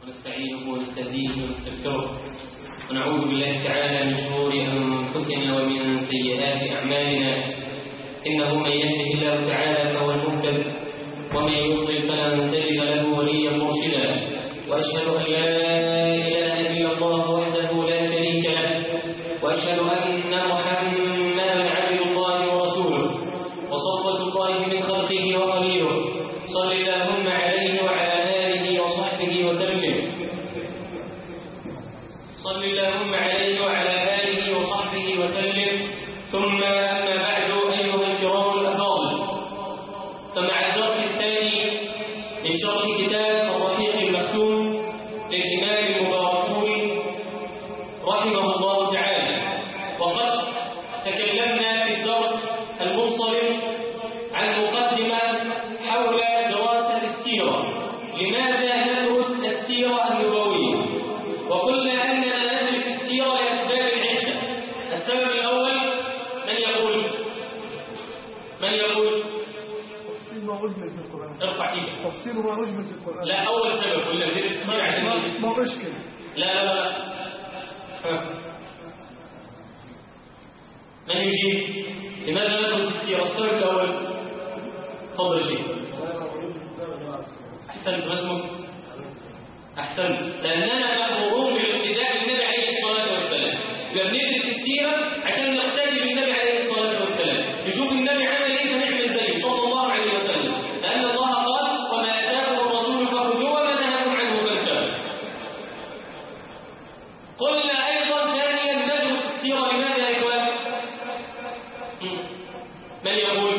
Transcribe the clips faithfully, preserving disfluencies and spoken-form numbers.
ونستعينه ونستهديه ونستغفره ونعوذ بالله تعالى من شرور أنفسنا ومن سيئات أعمالنا. إنه من يهده الله تعالى فهو المهتد ومن يضلل فلن تجد له وليا مرشدا. وأشهد أن لا إله إلا الله وحده لا شريك له وأشهد أن محمدا عبد الله ورسوله وصفوة الله من خلقه وخليله. صل اللهم عليه وعلى آله وصحبه وسلم. صل اللهم عليه وعلى آله وصحبه وسلم. ثم أما بعد أيها الكرام الأفاضل، فمع الدرس الثاني من شرح كتاب الرحيق المختوم للإمام المباركفوري رحمه الله تعالى. وقد تكلمنا في الدرس المنصرم عن مقدمة حول دراسة السيرة. لماذا ندرس السيرة النبوية؟ وقلنا أننا ندرس السيرة لأسباب عدة. السبب الأول من يقول من يقول تفصيل ما أجمل في القرآن. ارفع ايدك. تفصيل ما أجمل في القرآن. لا، أول سبب قلنا ندرس السيرة عشان ما, ما أشكل. لا لا لا ها. من يجيب؟ لماذا ندرس السيرة؟ السبب الأول. تفضل جيب. أحسنت. اسمك؟ أحسنت. لأننا مأمورون بالاقتداء بالنبي عليه الصلاة والسلام. يبقى بندرس السيرة عشان نقتدي بالنبي عليه الصلاة والسلام، نشوف النبي عمل إيه فنعمل زيه صلى الله عليه وسلم. لأن الله قال: وما آتاكم الرسول فخذوه وما نهاكم عنه فانتهوا. قلنا أيضا ثانيا ندرس السيرة. لماذا يا إخوان؟ من يقول؟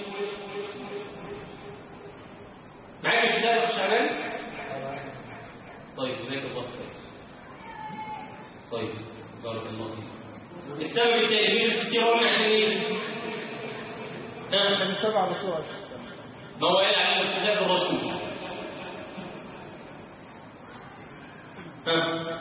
معاك الكتاب يا شعبان؟ طيب، جزاك الله خير. طيب، بارك الله فيك. السبب الثاني ندرس السيرة عشان ايه؟ ها؟ نتبع الرسول. ما هو قال على كتاب الرسول. ها؟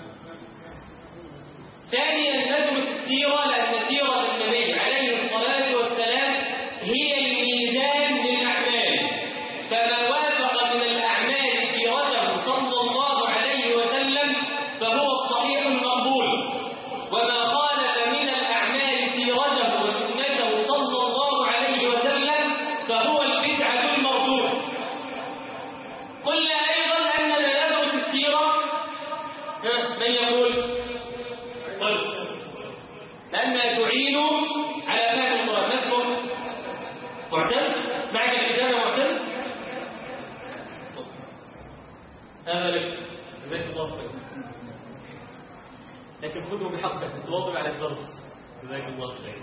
ثانيا ندرس السيرة لأن سيرة النبي عليه الصلاة والسلام هي الميزان للأعمال. فما وافق من الأعمال سيرته صلى الله عليه وسلم فهو الصحيح المقبول، وما خالف من الأعمال سيرته وسنته صلى الله عليه وسلم فهو البدعة المردودة. قلنا أيضا أننا ندرس السيرة. من يقول؟ قل. لأنها تعين على فهم القرآن. ما اسمه؟ معتز؟ معك الكتاب يا معتز؟ هذا لك. جزاك الله خير. لكن خذه بحقك، تواظب على الدرس. جزاك الله خير.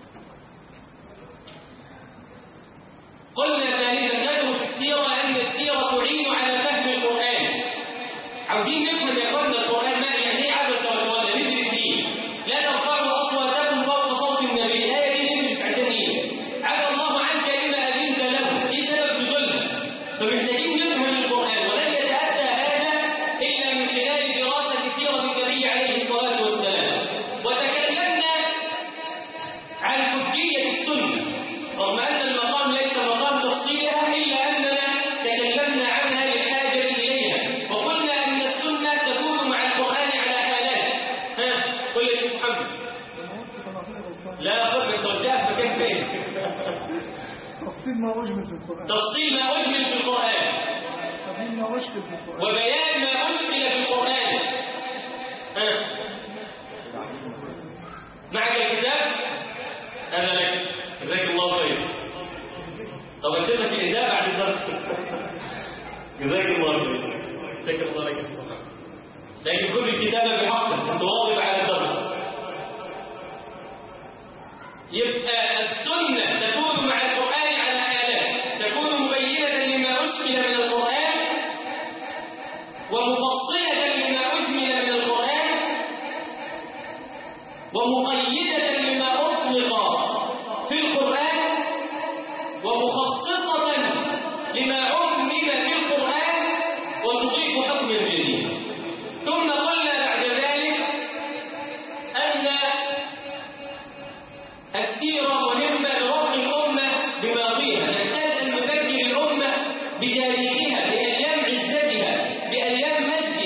قلنا ثالثا ندرس السيرة لأن السيرة تعين على فهم القرآن. عاوزين نفهم يا اخوانا القرآن ما يعني ايه عبث وتولى. ندرس فيه. لا ترفعوا أصواتكم فوق صوت النبي. الآية دي ندرس عشان ايه؟ عفى الله عنك لما أذنت له. دي سبب نزولها. فمحتاجين نفهم القرآن، ولن يتأتى هذا إلا من خلال دراسة سيرة النبي عليه الصلاة والسلام. وتكلمنا عن حجية السنة رغم أن المقام ليس مقام تفصيلها، إلا أننا تكلمنا عنها للحاجة إليها. وقلنا أن السنة تكون مع القرآن على حالات. ها قل يا شيخ محمد. لا أخذ أنت قلتها فكيف فين؟ تفصيل ما أجمل في القرآن. تفصيل ما أجمل في القرآن. تبيين ما أشكل في القرآن. وبيان ما أشكل في القرآن. ها معك الكتاب؟ أنا لك. جزاك الله خير. طب أكتب لك الإجابة بعد الدرس. جزاك الله خير. جزاك الله لك يا سبحان. لكن خذ الكتابة بحقك، تواظب على الدرس. يبقى السنة تكون مع القرآن على آلات، تكون مبينة لما أشكل من القرآن ومفصلة لما أجمل من القرآن ومقيدة لما أطلق في القرآن ومخصصة لما أمم في القرآن وتضيف حكما جديدا. ثم قلنا بعد ذلك أن السيرة مهمة لربط الأمة بماضيها. نحتاج أن نذكر الأمة بتاريخها، بأيام عزتها، بأيام مجدها.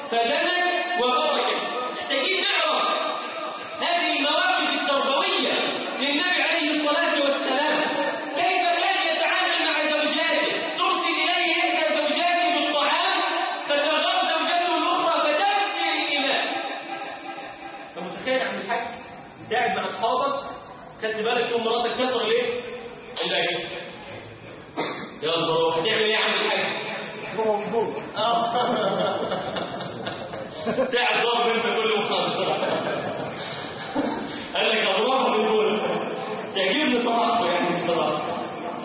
فدنت وبركت. محتاجين نعرف هذه المواقف التربوية للنبي عليه الصلاة والسلام، كيف كان يتعامل مع زوجاته، ترسل إليه إحدى زوجاته بالطعام فتغضب زوجته الأخرى فتكسر الإمام. أنت متخيل يا عم الحاج أنت قاعد مع أصحابك خدت بالك يوم مراتك كسر ليه؟ إلا إيه؟ يا الله هتعمل إيه يا عم الحاج؟ موضوع اه تعب ضرب انت كل مخاطر قال لك اضربها بالقول تعجبني صراحته يعني بصراحه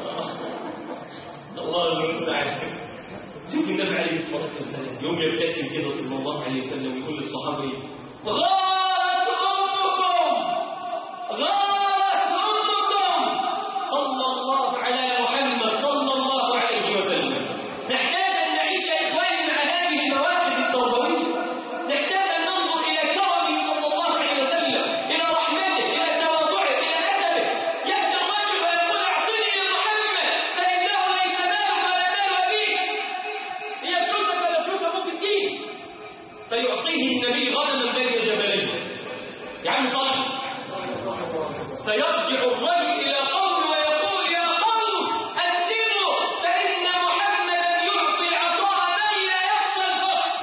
الله المستعان. شوف النبي عليه الصلاه والسلام يوم يبتسم كده صلى الله عليه وسلم ويقول للصحابه غارت امكم غارت امكم صلى الله على محمد صلى الله عليه وسلم. نحتاج أن نعيش إخواني مع هذه المواقف التربوية، نحتاج أن ننظر إلى كرمه صلى الله عليه وسلم، إلى رحمته، إلى تواضعه، إلى أدبه. يأتي الرجل ويقول أعطني يا محمد فإنه ليس مالك ولا مال أبيك، هي فلوسك ولا فلوس أبوك الدين، فيعطيه النبي غنما بين جبلين. يا عم صالح فيرجع الرجل إلى قومه ويقول يا قوم أسلموا فإن محمدا يعطي العطاء من لا يخشى الفقر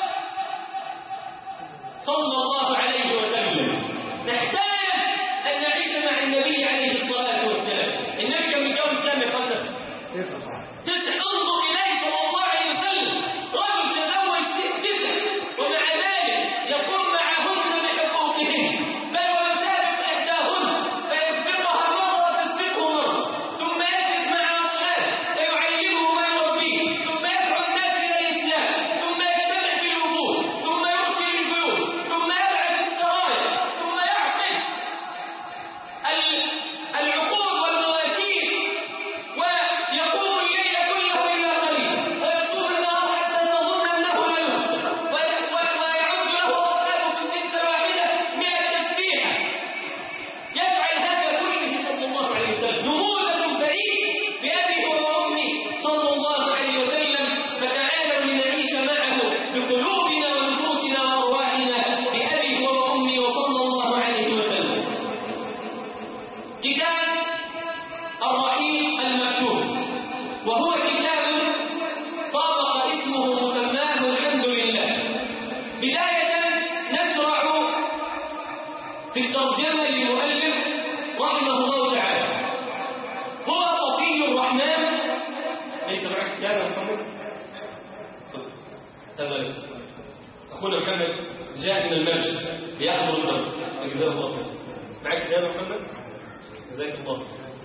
صلى الله عليه وسلم. نحتاج أن نعيش مع النبي عليه الصلاة والسلام. النبي كان متجوز كام يا قدر؟ تسع. انظر إليه صلى الله عليه وسلم، رجل تزوج تسع ومع ذلك يقوم معهن بحقوقهن، بل ويسابق إحداهن فيسبقها مرة وتسبقه مرة، ثم يجلس مع أصحابه فيعلمه ما يربيه، ثم يدعو الناس إلى الإسلام، ثم يجتمع في الوجود، ثم يرسل البيوت، ثم يبعث السرايا، ثم يعقد العقود والمواثيق، ويقوم الليل كله إلا قليلا، ويصوم النهار حتى تظن أنه لا يفطر، ويعد له أصحابه في الجلسة الواحدة مئة تسبيحة. يفعل هذا كله صلى الله عليه وسلم، نموذج فريد بأبيه وأمي صلى الله عليه وسلم. فتعالوا لنعيش معه بقلوبنا ونفوسنا وأرواحنا بأبيه وأمي وصلى الله عليه وسلم. كتاب الرحيق المكتوب، وهو كتاب طابق اسمه مسماه الحمد لله. بداية نشرع في الترجمة للمؤلف رحمه الله تعالى. هو صفي الرحمن. ليس معك كتاب يا محمد؟ تفضل. أخونا محمد جاء من المرج ليحضر الدرس. جزاه الله خير. معك كتاب يا محمد؟ جزاك الله.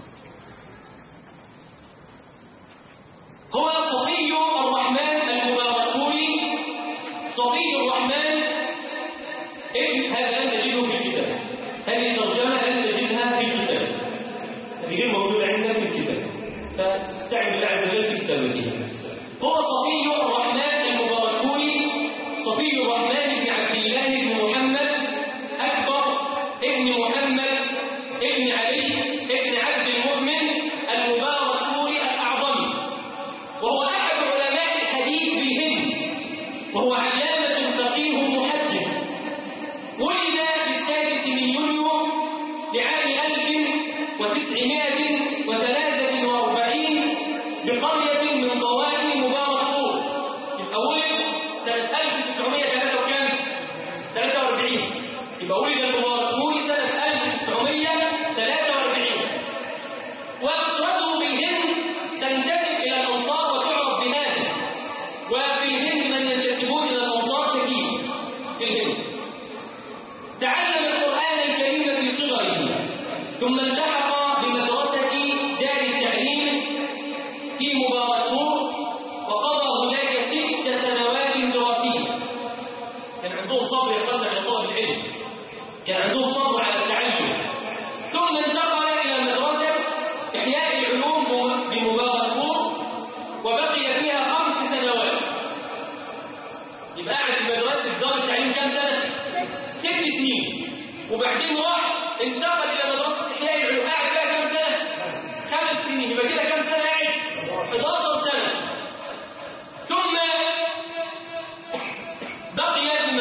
هو صفي الرحمن المباركوري. صفي الرحمن ابن هذا لن تجده في الكتاب، هذه الترجمة لن تجدها في الكتاب، هذه غير موجودة عندنا في الكتاب، فاستعن بالله عز وجل في كتابته. هو صفي الرحمن المباركوري، صفي الرحمن بن عبد الله بن محمد أكبر ابن محمد ابن علي ابن عبد المؤمن المباركوري الأعظم، وهو أحد علماء الحديث بالهند، وهو علامة فقيه محدث. ولد في السادس من يوليو لعام ألف وتسعمائة وثلاثة وأربعين بقرية من ضواحي مباركپور. يبقى ولد سنة ألف وتسعمائة وثلاثة وأربعين، يبقى ولد المباركپوري سنة ألف وتسعمائة وثلاثة وأربعين. وأسرته بالهند تنتسب إلى الأنصار وتعرف بهذا، وفي الهند من ينتسبون إلى الأنصار كثير في الهند. تعلم القرآن الكريم في صغره، ثم التحق بمدرسة دار التعليم في مباركپور، وقضى هناك ست سنوات دراسية. كان عندهم صبر يقدم على طلب العلم، كان عندهم صبر على التعلم. ثم انتقل إلى مدرسة إحياء العلوم بمباركپور، وبقي فيها خمس سنوات. يبقى قاعد في مدرسة دار التعليم كام سنة؟ ست سنين. وبعدين راح انتقل إلى مدرسة إحياء العلوم، قاعد فيها كام سنة؟ خمس سنين. يبقى كده كام سنة قاعد؟ إحدى عشرة سنة. ثم بقي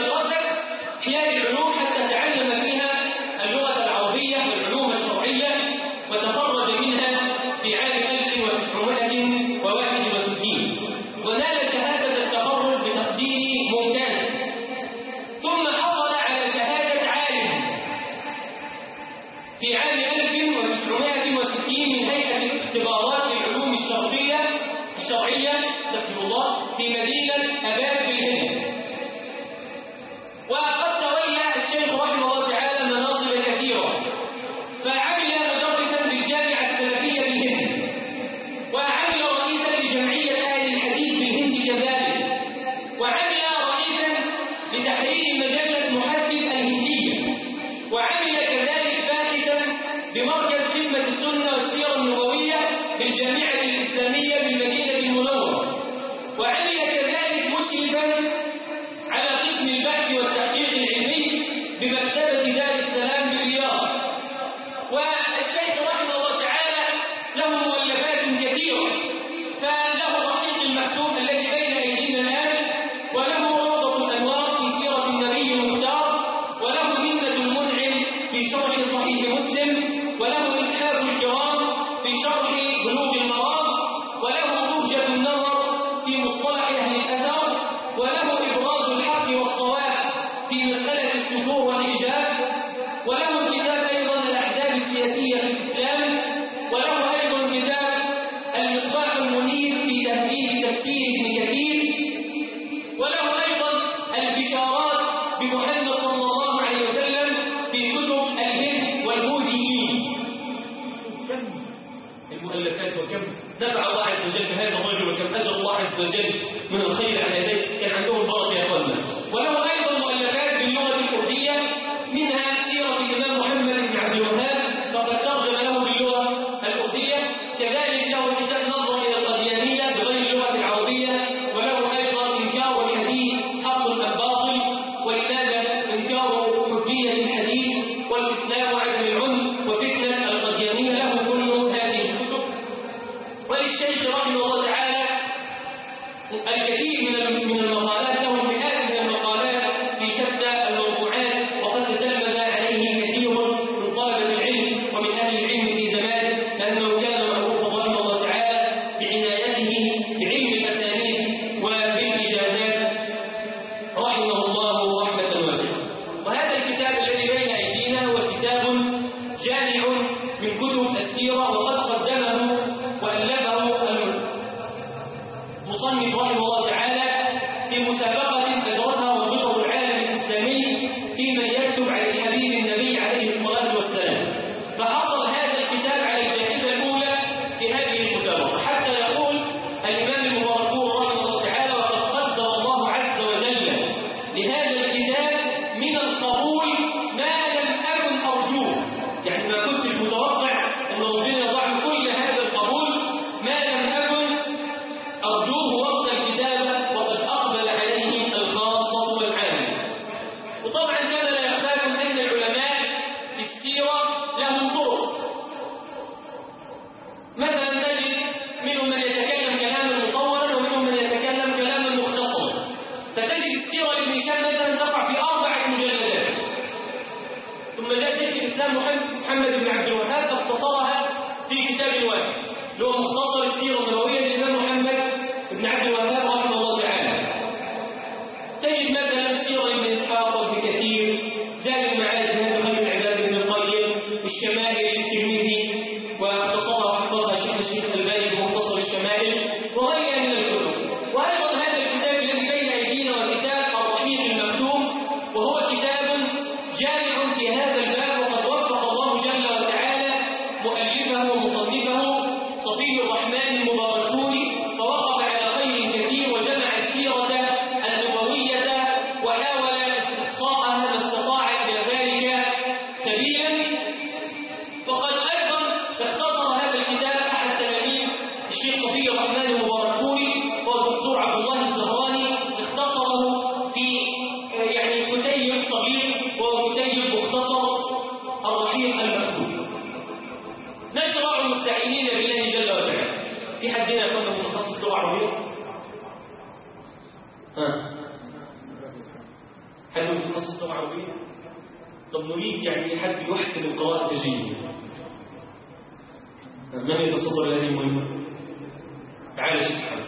أشياء العلوم حتى تعلم فيها اللغة العربية والعلوم الشرعية، وتخرج منها في عام ألف وتسعمائة وواحد وستين، ونال شهادة التخرج بتقدير ممتاز. ثم حصل على شهادة عالم في عام ألف وتسعمائة وستين من هيئة اختبارات العلوم الشرعية الشرعية ذكر الله في مدينة أباد بالهند. وقد تولى الشيخ رحمه الله تعالى مناصب كثيرة، فعمل مدرسا بالجامعة السلفية بالهند، وعمل رئيسا لجمعية أهل الحديث بالهند كذلك، وعمل رئيسا لتحرير مجلة محدث الهندية، وعمل كذلك باحثا بمركز خدمة السنة والسيرة النبوية بالجامعة الإسلامية بالمدينة المنورة، وعمل كذلك مشرفا على قسم البحث والتحقيق العلمي بمكتبة دار السلام بالرياض. والشيخ رحمه الله تعالى له مؤلفات كثيرة، فله الرحيق المكتوب الذي بين أيدينا الآن، وله روضة الأنوار في سيرة النبي المختار، وله منة المنعم في شرح صحيح مسلم، وله إتحاف الكرام في شرح بلوغ المرام، وله زوجة النظر في مصطلح أهل الأثر، وله إبراز الحق والصواب في مسألة السفور والحجاب، وله كتاب أيضا الأحزاب السياسية في الإسلام، وله أيضا كتاب المصباح المنير في تهذيب تفسير ابن كثير، وله أيضا البشارات بمحمد صلى الله عليه وسلم في كتب الهند والبوذيين. المؤلفات وكم نفع الله عز وجل بهذا الرجل، وكم أجر الله عز وجل من الخير على يديه، كان عندهم بركة يا اخوانا. وله أيضا مؤلفات باللغة الكردية، منها سيرة الإمام محمد بن عبد الوهاب فقد ترجم له باللغة الكردية، كذلك له كتاب نظر إلى القديانية بغير اللغة العربية، وله أيضا إنكار الحديث حق الباطل، ولماذا إنكار حجية الحديث والإسلام وعدم العنف وفتنة القديانية، له كل هذه الكتب. وللشيخ رحمه الله تعالى الكثير من من المقالات، له مئات من المقالات في شتى الموضوعات، وقد تتلمذ عليه كثير من طلبة العلم ومن أهل العلم في زمانه، لأنه كان معروفا رحمه الله تعالى بعنايته بعلم الأسانيد وبالإجازات رحمه الله رحمة واسعة. وهذا الكتاب الذي بين أيدينا هو كتاب جامع من كتب السيرة، وقد قدمه وألفه المصنف رحمه الله تعالى في مسابقة أجرتها رابطة العالم الإسلامي في من يكتب عن الحبيب النبي عليه الصلاة والسلام، فحصل هذا الكتاب على الجائزة الأولى في هذه المسابقة، حتى يقول الإمام المباركور رحمه الله تعالى: وقد قدر الله عز وجل لهذا الكتاب من القبول ما لم أكن أرجوه، يعني ما كنتش متوقع أن ربنا يضع كل هذا القبول ما لم أكن أرجوه وقت الكتابة، وقد أقبل عليه الخاصة والعامة. وطبعا كان لا يخفاكم أن العلماء في السيرة لهم طرق، مثلا نجد منهم من يتكلم كلاما مطولا ومنهم من يتكلم كلاما مختصرا، فتجد السيرة لابن هشام مثلا تقع في أربعة مجلدات، ثم جاء شيخ الإسلام محمد بن عبد الوهاب فاختصرها في كتاب واحد، اللي هو مختصر السيرة النبوية للإمام محمد بن عبد الوهاب رحمه الله تعالى. تجد مثلا سيرة ابن إسحاق وابن كثير، زاد المعاد هذا خير العباد ابن القيم، الشمائل للترمذي واختصرها حفظها شيخ الشيخ الألباني بمختصر الشمائل، وغيرها من الكتب. وأيضا هذا الكتاب الذي بين أيدينا وكتاب الرحيق المكتوم، وهو كتاب جامع في هذا الباب، وقد وفق الله جل وتعالى مؤلفه ومصنفه صفي الرحمن المباركوري، فوقف على خير كثير وجمع السيرة النبوية وحاول استقصاءها ما استطاع إلى ذلك حد متخصص لغة عربية؟ طب نريد يعني حد يحسن القراءة جيدا. من يتصدر هذه المهمة؟ تعال شوف حد.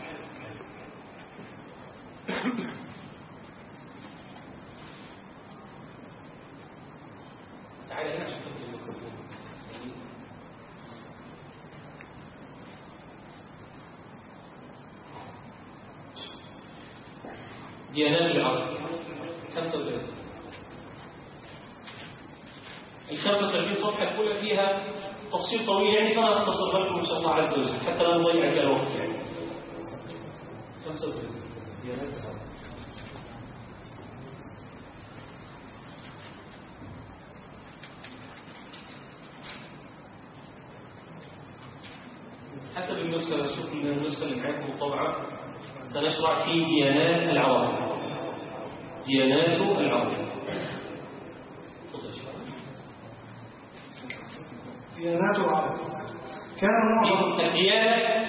تعال هنا عشان تفتح الميكروفون. ديانات العرب خمسة وثلاثين. ال خمسة وثلاثين صفحة الأولى فيها تفصيل طويل يعني فأنا أختصر لكم إن شاء الله عز وجل حتى لا نضيع فيها الوقت يعني. خمسة وثلاثين ديانات العرب. حسب النسخة، شوف من النسخة اللي معاكم مطبعة سنشرع في ديانات العرب. ديانات العرب. ديانات العرب كان معظم الديانة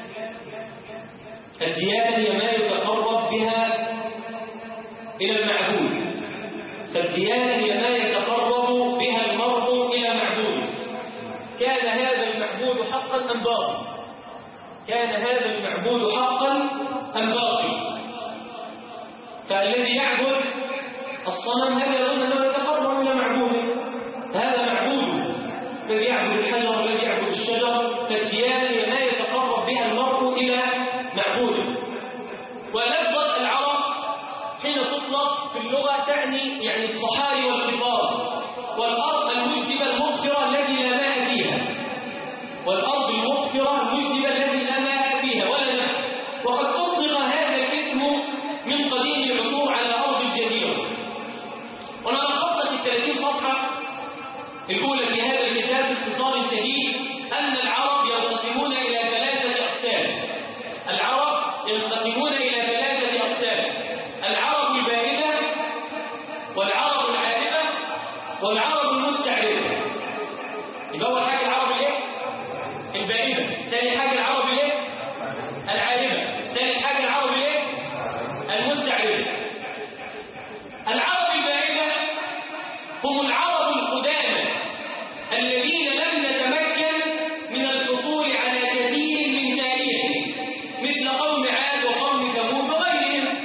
الديانة هي ما يتقرب بها إلى المعبود. فالديانة هي ما يتقرب بها المرء إلى معبود. كان هذا المعبود حقا أم باطل؟ كان هذا المعبود حقا أم باطل؟ فالذي يعبد الصنم هل يظن أنه يتقرب إلى معبوده؟ هذا معبوده. الذي يعبد الحجر والذي يعبد الشجر. فالديانة هي ما يتقرب بها المرء إلى معبوده. ولفظة العرب حين تطلق في اللغة تعني يعني الصحاري والقطار والأرض المجدبة المغفرة التي لا ماء فيها. والأرض المغفرة المجدبة التي لا ماء فيها ولا ماء. وقد أطلق هذا الاسم من قديم العصور على أرض الجزيرة. وأنا لخصت الثلاثين صفحة الأولى في هذا الكتاب باختصار شديد أن العرب ينقسمون إلى ثلاثة أقسام. العرب ينقسمون إلى ثلاثة أقسام: العرب الباردة والعرب العاربة والعرب المستعربة. يبقى أول حاجة العرب الإيه؟ الباردة. ثاني حاجة العرب الإيه؟ العاربة. ثالث حاجة العرب الإيه؟ المستعربة. العرب الباردة هم العرب القدامى الذين لم نتمكن من الحصول على كثير من تاريخهم مثل قوم عاد وقوم ثمود وغيرهم.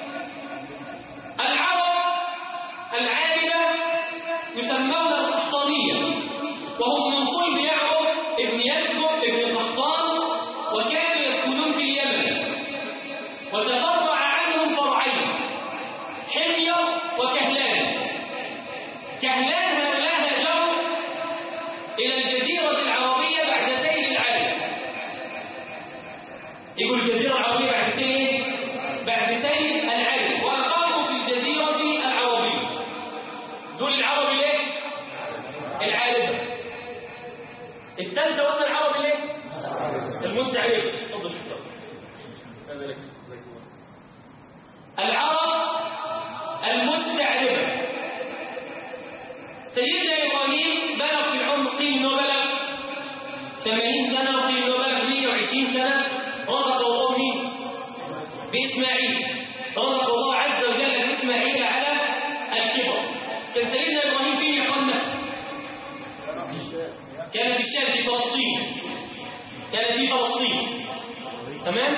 العرب العاربة يسمون القحطانية وهم من صلب يعقوب ابن يسكب ابن قحطان وكانوا يسكنون في اليمن. وتفرع عنهم فرعين: حمير وكهلان. كهلان هؤلاء هاجروا إلى الجزيرة العربية بعد سيل العرب. يقول الجزيرة العربية بعد سيل بعد سيل العرب وأقاموا في الجزيرة العربية. دول العرب الايه؟ العاربة. الثالثة قلنا العرب الايه؟ المستعربة. تفضل شكرا. هذا لك. العرب المستعربة. سيدنا إبراهيم بلغ في العمر قيل إنه بلغ ثمانين سنة وقيل إنه بلغ مئة وعشرين سنة. رزق الله مين؟ بإسماعيل. رزق الله عز وجل بإسماعيل على الكبر. كان سيدنا إبراهيم فيه يقمنا كان في الشام في فلسطين. كان في فلسطين. تمام؟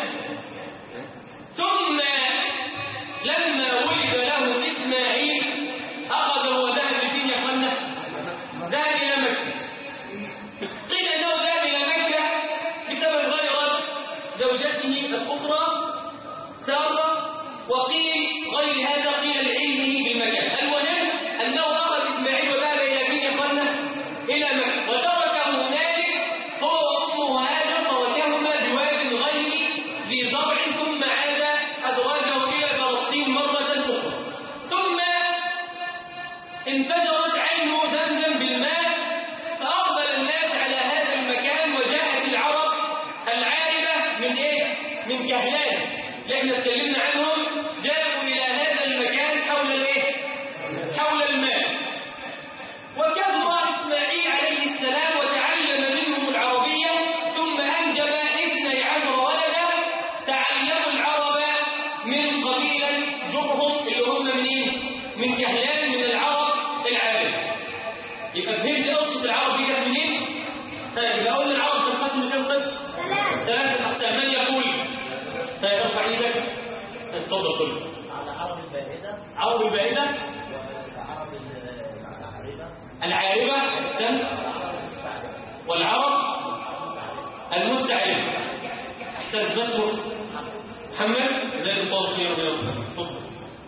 ثم لما ولد له إسماعيل أخذ وذهب لدين يقمنا ذهب إلى مكة. قيل أنه ذهب إلى مكة بسبب غيرة زوجته الأخرى سارة. وقيل غير هذا قيل لعلمه بالمكان. المهم أنه أخذ إسماعيل وذهب إلى دين يقمنا إلى مكة وتركه هنالك هو وأمه هاجر. تركهما بواد غير ذي زرع ثم عاد أدراجه إلى فلسطين مرة أخرى. ثم انفجرت عين زمزم بالماء فأقبل الناس على هذا المكان. وجاءت العرب العاربة من إيه؟ من كهلان اللي احنا اتكلمنا عنهم. جاءوا إلى هذا المكان حول الإيه؟ حول الماء. وكبر إسماعيل عليه السلام وتعلم منهم العربية ثم أنجب اثني عشر ولدا تعلموا العرب من قبيلة جرهم اللي هم منين؟ من كهلان من العرب العالم. يبقى فهمت قصة العرب دي جت منين؟ يبقى قلنا العرب تنقسم لكام قسم؟ ثلاثة أقسام. من يقول؟ ارفع ايدك. اتفضل كله. على عرب البائدة. عرب البائدة. والعرب العاربة. العاربة سن. والعرب المستعربة. أحسنت. ما اسمه؟ محمد. زي الله خير ويوم. اتفضل.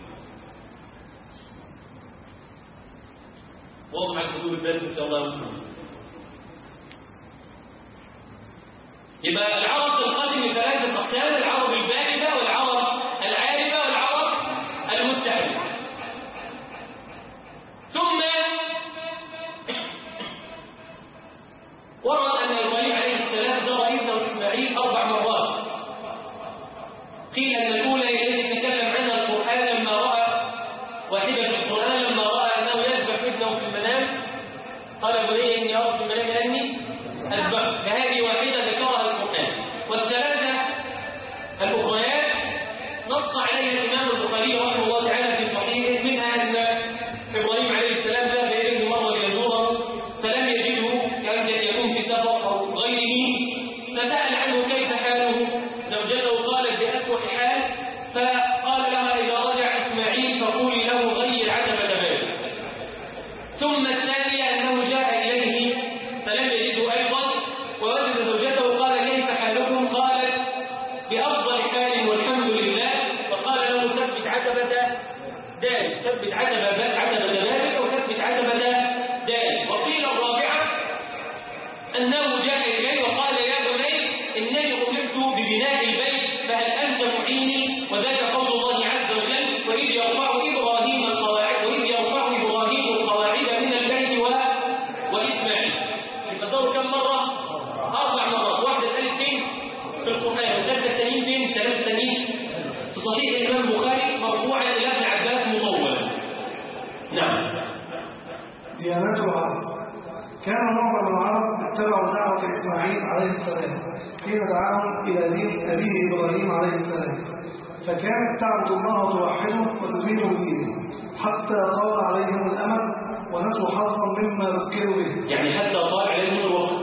واصل على الحدود البيت ان شاء الله. يبقى العرب تنقسم لثلاثه اقسام: العرب البائده والعرب العاربه والعرب المستعربه. ثم ورد ان ابراهيم عليه السلام زار ابنه اسماعيل اربع مرات. قيل ان الاولى هي التي تكلم عنها القران لما راى واحده في القران لما راى انه يذبح ابنه في المنام قال بني اني ارى في المنام اني اذبحك. فهذه واحده ذكرها القران. والثلاثه الاخريات نص عليها الامام البخاري رحمه الله تعالى في صحيحه، منها ان ابراهيم عليه السلام ذهب اليه مره ليزوره فلم يجده، كان يكون في سفر او غيره، فسال عنه كيف حاله. زوجته قالت باسوء حال، فقال لها اذا رجع اسماعيل فقولي له غير عتبه بابك. ثم الثانيه انه جاء اليه فلم يجده ايضا ووجد زوجته قال كيف حالكم؟ قالت بافضل حال والحمد لله. فقال له ثبت عتبه دارك، ثبت عتبه عتبه بابك او ثبت عتبه دارك. وقيل الرابعه انه جاء اليه وقال يا بني انني امرت ببناء البيت فهل انت معيني؟ وذاك قول الله عز وجل واذ يرفع ابراهيم القواعد واذ يرفع ابراهيم القواعد من البيت واسماعيل. يبقى صاروا كم مره؟ اربع مرات. واحده اتقالت فين؟ في القران. والثالثه التانيين فين؟ ثلاثه التانيين في صحيح الامام البخاري مرفوعا الى ابن عباس مطولا. نعم. ديانات العرب. كان معظم العرب اتبعوا دعوة إسماعيل عليه السلام حين دعاهم إلى دين أبيه إبراهيم عليه السلام، فكانت تعبد الله وتوحده وتدين دينه حتى طال عليهم الأمد ونسوا حظا مما ذكروا به، يعني حتى طال عليهم الوقت،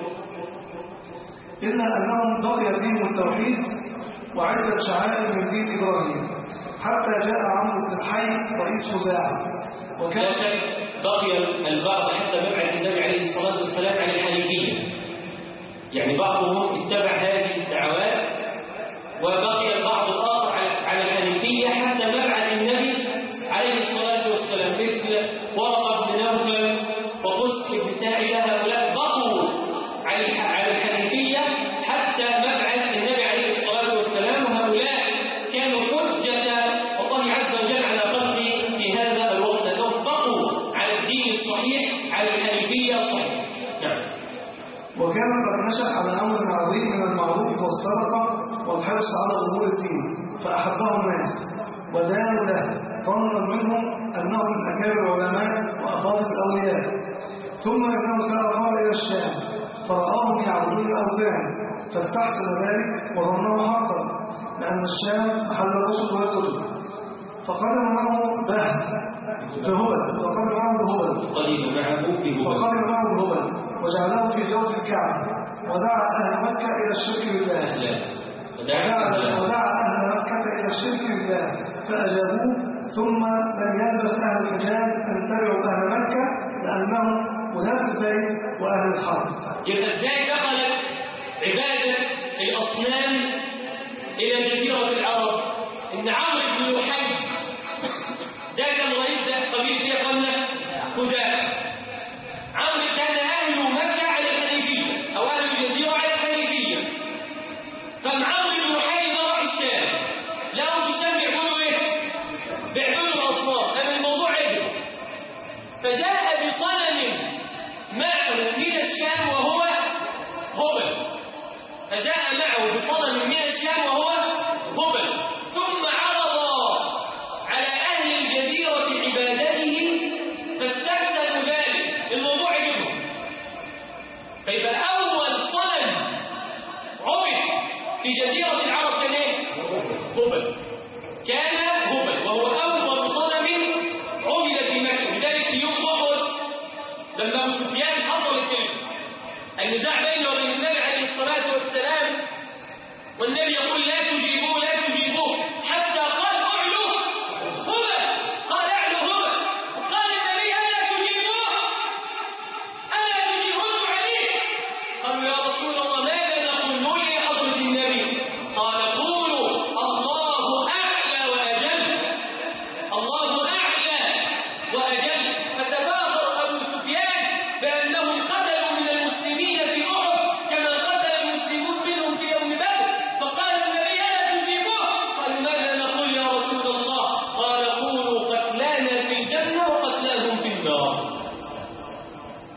إلا أنهم بقي فيهم التوحيد وعدة شعائر من دين إبراهيم حتى جاء عمرو بن الحي رئيس خزاعة. وكان شك بقي البعض حتى مبعث النبي عليه الصلاة والسلام على الحنيفية، يعني بعضهم اتبع هذه الدعوات وبقي البعض الآخر على الحنيفية حتى مبعث النبي عليه الصلاة والسلام، مثل ورقة بن نوفل وقس بن ساعدة. هؤلاء بقوا على الحنيفية حتى مبعث النبي عليه الصلاة والسلام، وهؤلاء كانوا حجة الله عز وجل على خلقه في هذا الوقت، أنهم بقوا على الدين الصحيح على الحنيفية الصحيحة. نعم. وكان قد نشأ على أمر عظيم من المعروف والصدقة والحرص على أمور الدين فأحبه الناس ودانوا له ظنا منهم أنهم من أكابر العلماء وأفاضل الأولياء. ثم إنه سار إلى الشام فرآهم يعبدون الأوثان فاستحسن ذلك وظنه حقا لأن الشام محل الرسل والكتب. فقدم معه بهل بهبل وقدم معه بهبل فقدم معه بهبل وجعله في جوف الكعبة ودعا أهل مكة إلى الشرك بالله ودعا أهل مكة إلى الشرك بالله فأجابوه. ثم لم يلبث أهل الحجاز أن تبعوا أهل مكة لأنهم أناس البيت وأهل الحرب. يبقى ازاي دخلت عبادة الأصنام إلى جزيرة العرب؟ إن عمرو بن لحي ده كان رئيس قبيلة ايه قلنا؟ خزاعة. عمرو كان أهل مكة على الحنيفية أو أهل الجزيرة على الحنيفية، فعمرو بن لحي ده راح الشام، لقوا في الشام يعملوا إيه؟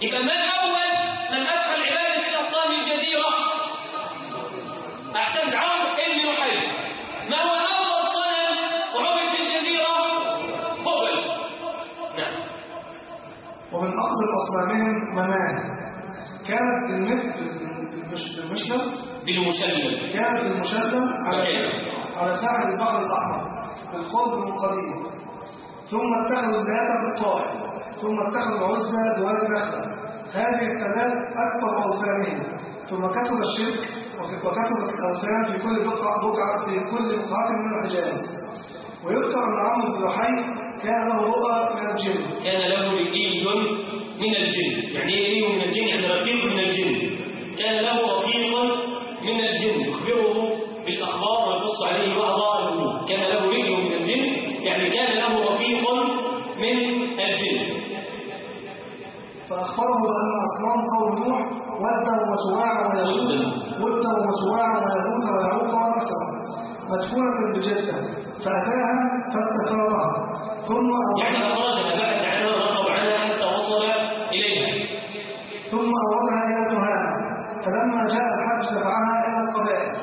يبقى من أول من أدخل عبادة الأصنام الجزيرة؟ أحسن عمرو بن لحي. ما هو أول صنم عبد في الجزيرة؟ هبل. نعم. ومن أقدم أصنامهم مناه، كانت بالمشلم بالمشلم كانت بالمشلم على على ساحل البحر الأحمر بالقرب من قليل. ثم اتخذوا اللات بالطائف، ثم اتخذوا العزى بوادي نخلة. هذه الثلاث أكبر أوثانهم. ثم كثر الشرك وكثرت الأوثان في كل بقعة بقعة في كل بقعة من الحجاز. ويذكر أن عمرو بن لحي كان له رؤى من الجن. كان له رقي من الجن. يعني ايه من الجن؟ يعني رقيق من الجن. كان له رقيق من الجن يخبره بالأخبار ويقص عليه بعض الأمور. كان له رقي من الجن، يعني كان له رقيق من الجن. فأخبره بأن أصنام قوم نوح ودا وسواع ويغوث ودا وسواع ويغوث ويعوق ونسرا مدفونة بجدة، فأتاها فاستثارها ثم يعني أخرجها بعد عنها ورغب عنها حتى وصل إليها، ثم أوردها إلى تهامة. فلما جاء الحج دفعها إلى القبائل،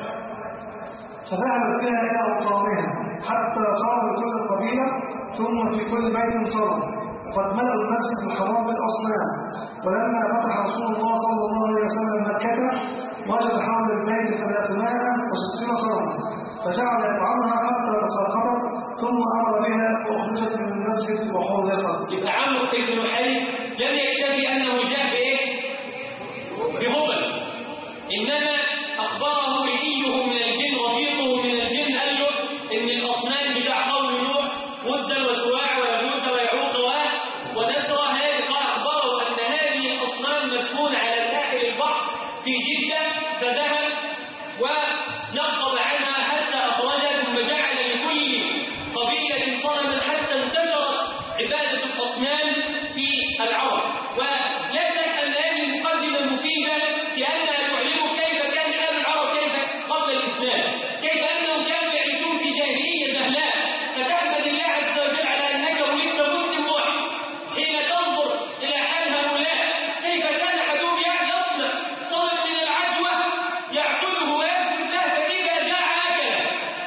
فذهبت بها إلى أوطانها حتى صار لكل قبيلة ثم في كل بيت صنم. وقد ملأوا المسجد الحرام بالأصنام. ولما فتح رسول الله صلى الله عليه وسلم مكة وجد حول البيت ثلاثمائة وستين صنما، فجعل يطعنها حتى تساقطت ثم أمر بها وأخرجت من المسجد وحرقت. يبقى عمرو بن لحي لم يكتفي أنه جاء بإيه؟ بهبل، إنما أخبره رئيه من الجن رفيقه من الجن قال له إن الأصنام بتاع قوم نوح ودا وسواع ويغوث ويعوق ونسرا هذه أخبره أن هذه الأصنام مدفونة على ساحل البحر في جدة، فذهب ونقب عنها حتى أخرجها ثم جعل لكل قبيلة صنما حتى انتشرت عبادة الأصنام في العرب. ولا شك أن هذه المقدمة مفيدة لأنها تعلمك كيف كان حال العرب كيف قبل الإسلام، كيف أنهم كانوا يعيشون في جاهلية جهلاء. فتحمد الله عز وجل على أنك ولدت مسلم واحد حين تنظر إلى حال هؤلاء كيف كان حدوم يصنع صنم من العجوة يعبده ويسجد له فإذا جاع أكله.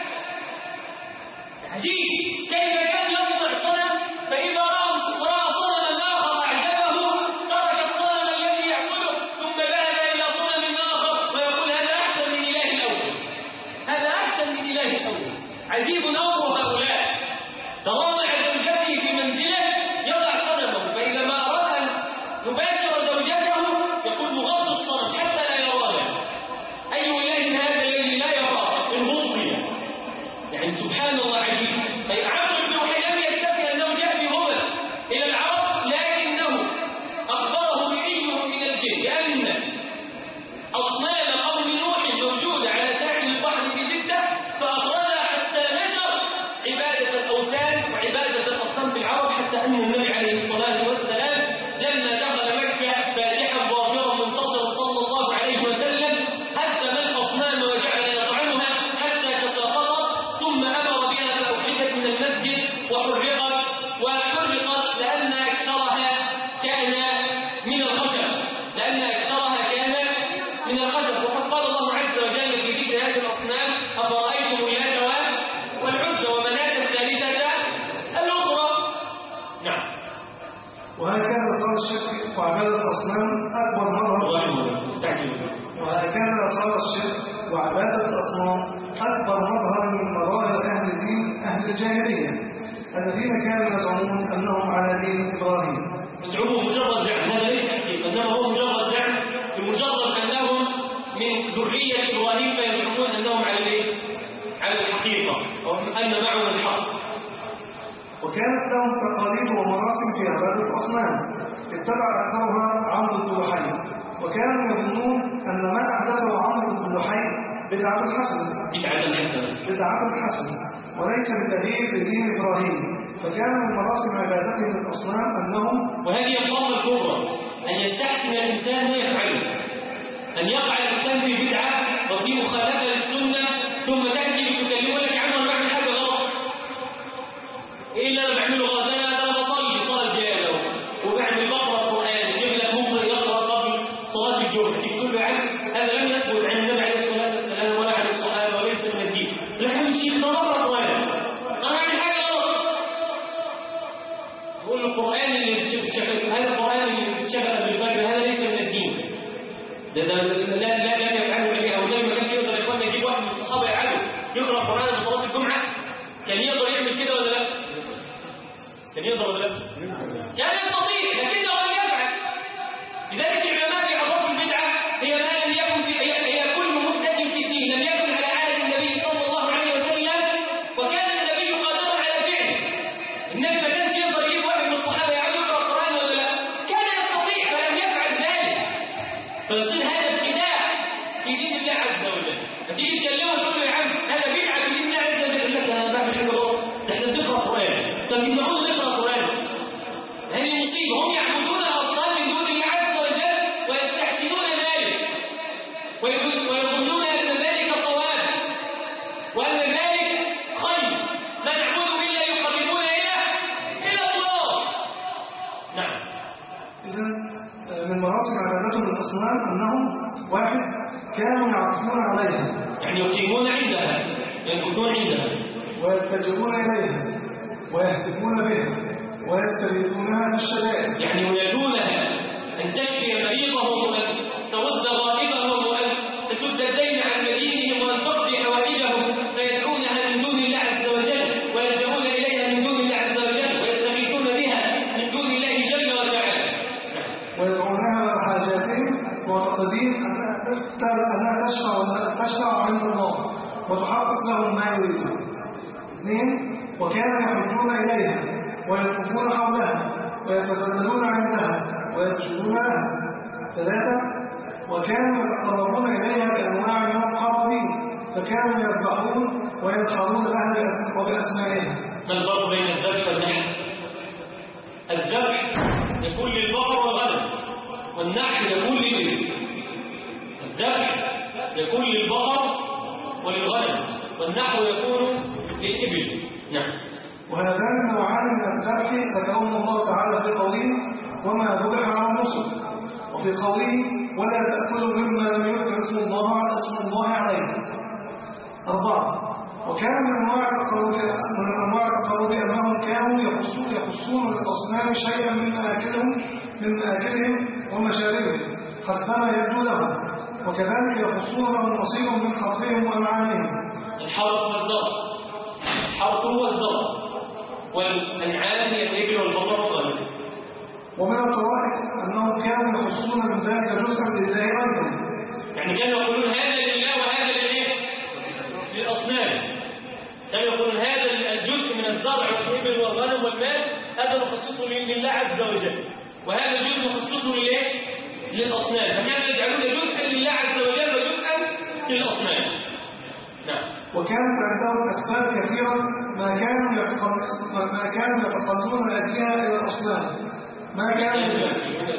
عجيب كيف كان يصنع صنم فإذا رأى صنما آخر أعجبه ترك الصنم الذي يعبده ثم ذهب إلى صنم آخر ويقول هذا أحسن من إله الأول، هذا أحسن من إله الأول. عجيب أمر هؤلاء. تواضع زوجته في منزله يضع صنمه، فإذا ما أراد أن يباشر زوجته يقول مغض الصنم حتى لا يراها. أي إله هذا الذي لا يراه الغضية؟ يعني سبحان الله عجيب. طيب عمرو بن لحي لم يكتفي أنه جاء بهبل إلى العرب، لكنه أخبره رئيه من الجن بأن أصنام قوم نوح موجودة على ساحل البحر في جدة، فأخرجها حتى نشر عبادة الأوثان وعبادة الأصنام في العرب، حتى أن النبي عليه الصلاة والسلام لما دخل مكة فاتحا ظاهرا منتصرا صلى الله عليه وسلم هزم الأصنام وجعل يطعنها حتى تساقطت ثم أمر بها فأخرجت من المسجد وحرقت وحرقت لأن أكثرها كان من الخشب، لأن أكثرها كان من الخشب. وقد قال الله عز وجل في ذكر هذه الأصنام أفرأيتم اللات والعزى ومناة الثالثة الأخرى. نعم. وهكذا صار الشرك وعبادة الأصنام أكبر مظهر وهكذا صار الشرك وعبادة الأصنام أكبر مظهر من مظاهر أهل دين أهل الجاهلية الذين كانوا يزعمون أنهم على دين إبراهيم. يزعمون مجرد زعم، هذا ليس تحقيق، إنما هو مجرد زعم بمجرد أنهم من ذرية إبراهيم فيزعمون أنهم على الايه؟ على الحقيقة وأن معهم الحق. وكانت لهم تقاليد ومراسم في عبادة الأصنام اتبع أكثرها عمرو بن لحي، وكانوا يظنون أن ما أحدثه عمرو بن لحي بدعة حسنة بدعة حسنة بدعة حسنة وليس بتغيير لدين إبراهيم. فكان من مراسم عبادتهم الأصنام أنهم، وهذه الضربة الكبرى، أن يستحسن الإنسان ما يفعله، أن يقع الإنسان في بدعة وفي مخالفة للسنة ثم تأتي بتكلمه لك عنه أنا بعمل حاجة غلط. إيه اللي أنا بعمله غلط؟ أنا أنا بصلي صلاة جهاد وبعمل بقرأ قرآن، يجيب لك ممكن يقول له القرآن اللي بتشغل هذا القرآن اللي بتشغل بالفجر هذا ليس من الدين. ده ده لا لا لا يفعله النبي أو النبي ما كانش يقدر يقول يجيب واحد من الصحابة يعلم يقرأ القرآن في صلاة الجمعة. كان يقدر يعمل كده ولا لا؟ كان يقدر ولا لا؟ كان يستطيع لكنه لم يفعل. لذلك العلماء يعرفوا البدعة هي ما لم يكن في هي, هي كل محدث في الدين لم يكن على عهد النبي صلى الله عليه وسلم وكان النبي قادرا على فعله. النبي ما كانش يقدر يجيب واحد من الصحابة يعلم يقرأ القرآن ولا لا؟ كان يستطيع فلم يفعل ذلك. فيصير هذا ابتداع في دين الله عز وجل. فتيجي تكلمه تقول له يا عم هذا بدعة في دين الله عز وجل يقول لك انا بعمل حاجة غلط. ده احنا بنقرأ القرآن. طب يمنعونا نقرأ القرآن. هذه مصيبة. هم يعبدون الأصنام من دون الله عز وجل ويستحسنون ذلك ويظنون أن ذلك صواب وأن ذلك خير. ما نعبده إلا يقربون إلى إلى الله. نعم. إذن من مراسم عبادتهم الأصنام أنهم واحد كانوا يعكفون عليها يعني يقيمون عندها ينكثون عندها ويتجهون إليها ويهتفون بها ويستغيثونها في الشدائد. يعني يريدونها أن تشفي مريضهم وأن ترد غائبهم وأن تسد الدين عن مدينهم وأن تقضي حوائجهم فيدعونها من دون الله عز وجل ويلجؤون إليها من دون الله عز وجل ويستغيثون بها من دون الله جل وعلا. ويدعونها على حاجاتهم معتقدين أنها تشفع تشفع عند الله وتحقق لهم ما يريدون. اثنين وكانوا يحجون إليها ويطوفون حولها ويتذللون عندها ويسجدون لها. ثلاثة وكانوا يتقربون إليها بأنواع من القرابين فكانوا يذبحون وينحرون لها وبأسمائها. ما الفرق بين الذبح والنحر؟ الذبح يكون للبقر والغنم والنحر يكون للإبل. الذبح يكون للبقر وللغنم والنحر يكون للإبل. نعم. وهذان النوعان من الذبح ذكرهم الله تعالى في قوله وما ذبح على النصب وفي قوله ولا تأكلوا مما لم يذكر اسم الله على اسم الله عليه. أربعة وكان من أنواع التقرب من أنواع التقرب أنهم كانوا يخصون يخصون للأصنام شيئا من مآكلهم من مآكلهم ومشاربهم حسب يبدو لهم وكذلك يخصون لهم نصيب من حرثهم وأنعامهم. الحرث والزرع. الحرث هو الزرع والأنعام هي الإبل والبقر والغنم. ومن الطرائف أنهم كانوا يخصون من ذلك جزءا لله أيضا. يعني كانوا يقولون هذا لله وهذا لله للأصنام. كانوا يقولون هذا الجزء من الزرع والإبل والغنم والمال هذا نخصصه لله عز وجل وهذا الجزء نخصصه لله للأصنام. فكانوا يجعلون جزءا لله عز وجل وجزءا للأصنام. نعم. وكانت عندهم أسباب كثيرة ما كانوا ما كانوا يتقلون أديها إلى الأصنام ما كان لله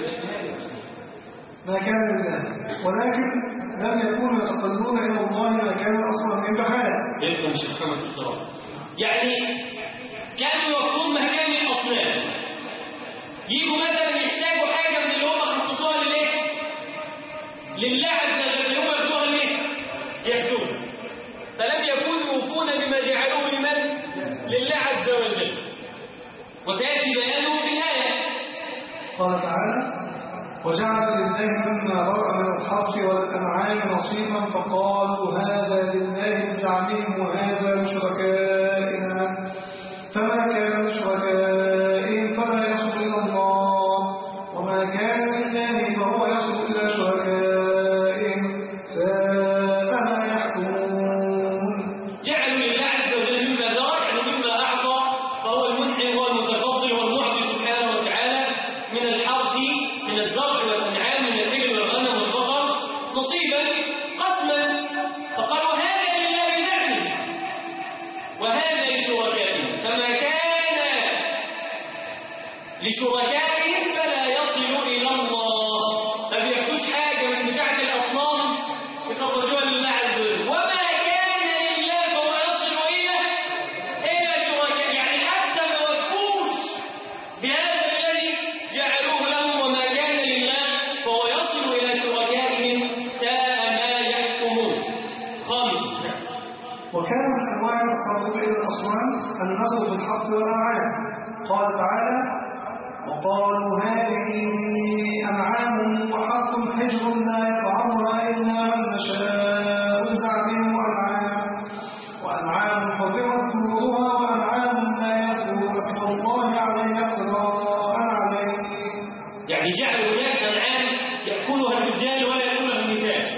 ما كان لله ولكن لم يكونوا يتقلون إلى الله ما كان أصلا من بحاله. يذكر الشيخ محمد الصراحة يعني كانوا يقولون مكان الأصنام يجوا مثلا يحتاجوا حاجة من اللي هم خصوصها لله لله عز وجل هم يرجوها ليه؟ يحجون فلم يكونوا يوفون بما جعلوه لمن؟ لله عز وجل. وسيأتي بيانه في الآية. قال تعالى وجعل لله مما رأى من الحرث والأنعام نصيبا فقالوا هذا لله بزعمهم وهذا لشركائنا فما كان لشركائهم فلا يصل إلى الله وما كان لله فهو يصل إلى شركائهم ساء ما يحكمون. جعلوا لله عز وجل مما ذرع يعني مما أعطى فهو المنعم والمتفضل والمعطي سبحانه وتعالى من الحرث من الزرع والأنعام من الإبل والغنم والبقر نصيبا قسما فقالوا هذا لله بزعمه وهذا لشركائهم فما كان لشركائهم فلا يصل إلى الله. ما بياخدوش حاجة من بتاعة الأصنام يخرجوها لله عز وجل وما كان لله فهو يصل إلى إلى شركائه يعني حتى ما وفوش بهذا الذي جعلوه لهم وما كان لله فهو يصل إلى شركائهم ساء ما يحكمون. خامس وكان من أنواع التقرب إلى الأصنام النظر في الحق والأنعام. قال تعالى جعلوا هناك أنعام يأكلها الرجال ولا يأكلها النساء،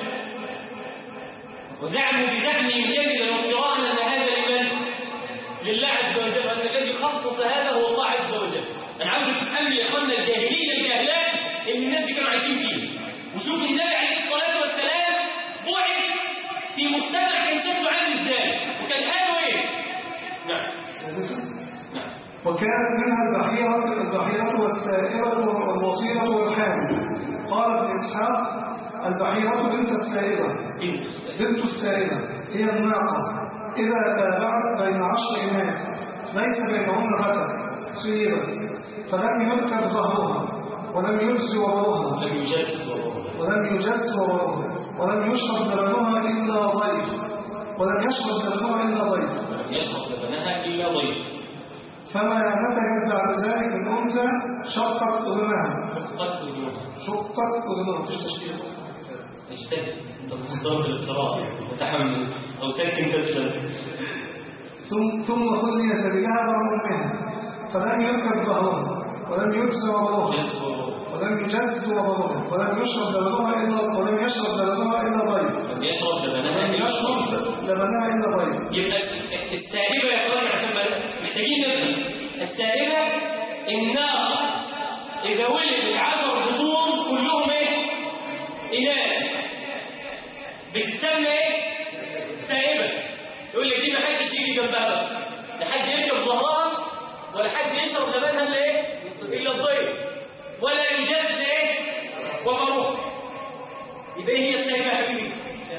وزعموا بزعمهم كذبا وافتراء أن هذا لمن؟ لله عز وجل، وأن الذي خصص هذا هو الله عز وجل. أنا عاوز تفهم يا إخوانا الجاهلية الجاهلات اللي الناس دي كانوا عايشين فيه. وشوف النبي عليه الصلاة والسلام بعث في مجتمع كان شكله عامل إزاي وكان حاله إيه؟ نعم. نعم. وكانت منها البحيرة البحيرة والسائبة والوصيلة والحامل. قال ابن إسحاق: البحيرة بنت السائبة بنت السائبة هي الناقة إذا تابعت بين عشر إماء ليس بينهن ذكر صيبت فلم يركب ظهرها ولم يجز وبرها لم يجز ولم يجز وبرها ولم يشرب لبنها إلا ضيف ولم يشرب لبنها إلا ضيف ولم يشرب لبنها إلا ضيف. فما نتجت بعد ذلك الأنثى شقت أذنها شقت أذنها شقت أذنها مفيش تشكيل. اجتهد انت بتصدر في الاضطراب وتحمل او ساكن كسلا. ثم خذي سبيلها بعد امها فلم يركب ظهرها ولم يجز وبرها ولم يجز وبرها ولم يشرب لبنها الا ولم يشرب لبنها الا ضيف لم يشرب لبنها لم يشرب لبنها الا ضيف. يبقى السائبه يا اخوان عشان محتاجين نفهم السائبه الناقه اذا ولدت عشر بطون كلهم ايه؟ إناث بتسمى ايه؟ سائبة. يقول لك دي ما حدش يجي جنبها بقى، لا حد يركب ظهرها ولا حد يشرب لبنها الا ايه؟ الا الضيف ولا يجز ايه؟ ومروح. يبقى ايه هي السائبة يا حبيبي؟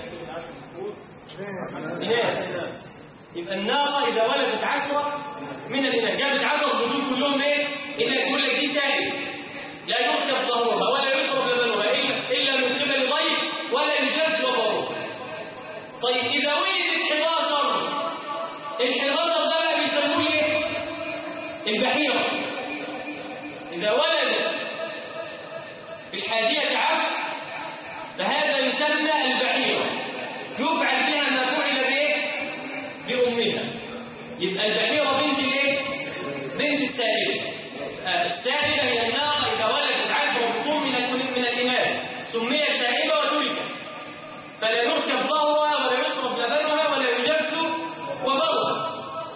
إناث. يبقى الناقة إذا ولدت عشرة من الإناث جابت عشرة بطون كلهم ايه؟ إناث. يقول لك دي سائبة لا يركب ظهرها ولا يشرب لبنها إلا من قبل ضيف ولا يجز وضره. طيب إذا ولدت حداشر الحداشر ده بقى بيسموه ايه؟ البحيرة. إذا ولدت الحادية عشر فهذا يسمى البحيرة، يفعل بها ما فعل بايه؟ بأمها. يبقى البحيرة بنت الايه؟ بنت السائبة. السائبة هي الناقة إذا ولدت عشر بطون من من الإمام سميت سائبة وتركت فلا يركب ظهرها ولا يشرب لبنها ولا يجز وبرها.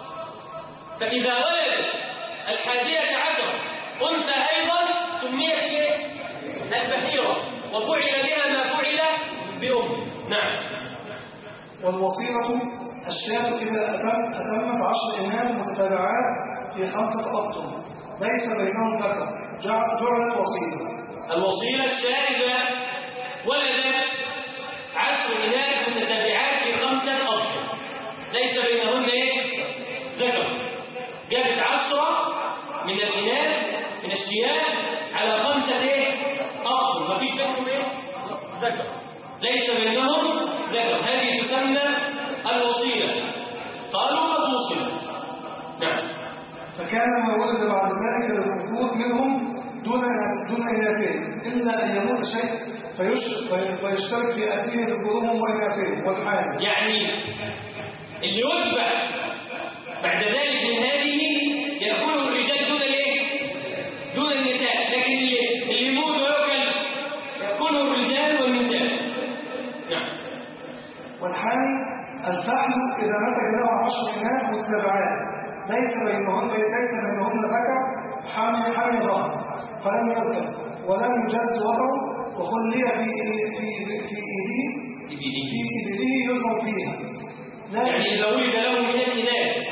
فإذا ولدت الحادية عشر أنثى أيضا سميت البحيرة وفعل بها ما فعل بأم. نعم. والوصيلة الشاة إذا أتم أتمت عشر إمام متتابعات في خمسة أبطن ليس بينهم ذكر جعلت وصيلة. الوصيلة الشاة إذا ولدت عشر إناث متتابعات في خمسة أبطن ليس بينهن إيه؟ ذكر. جابت عشرة من الإناث من الشياه على خمسة إيه؟ أبطن ما فيش بينهم إيه؟ ذكر ليس بينهم ذكر. هذه تسمى الوصيلة. قالوا قد وصلت. نعم. فكان ما ولد بعد ذلك للذكور منهم دون دون إناثين إلا أن يموت شيء فيشترك في أهله ذكورهم وإناثهم والحامل. يعني اللي يتبع بعد ذلك من هذه يأكله الرجال دون الايه؟ دون النساء، لكن اللي اللي يموت ويأكل يأكله الرجال والنساء. نعم. والحامل الفحل إذا نتج له عشر إناث متتابعات ليس بينهن ليس بينهن ذكر حامل حامل ظهر فلم يركب ولم يجز وضعه وخلي في في في ايديه في ايديه يضرب فيها. يعني اذا ولد له من الاناث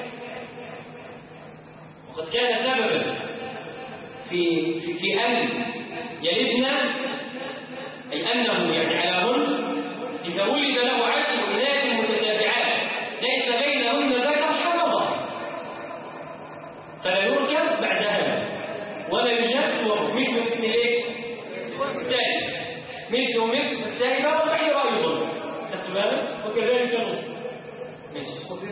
وقد كان سببا في في في ان يلدن اي انه يعني علىهن اذا ولد له عشر اناث متتابعات ليس بينهن ذكر حمضه فلا يركب بعد هذا ولا يجد مثل مثل ايه؟ السائب مثل مثل السائبة والبحيرة أيضا خدت بالك؟ وكذلك الرسل. ماشي.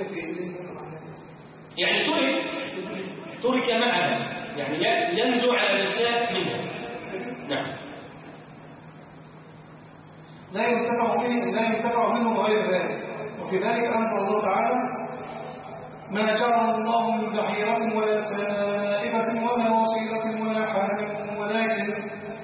يعني ترك ترك معها يعني ينزو على الإنسان منها. نعم. لا ينتفع به لا ينتفع منه غير ذلك. وفي ذلك أنزل الله تعالى: ما جعل الله من بحيرة ولا سائبة ولا وصيلة ولا حامل ولكن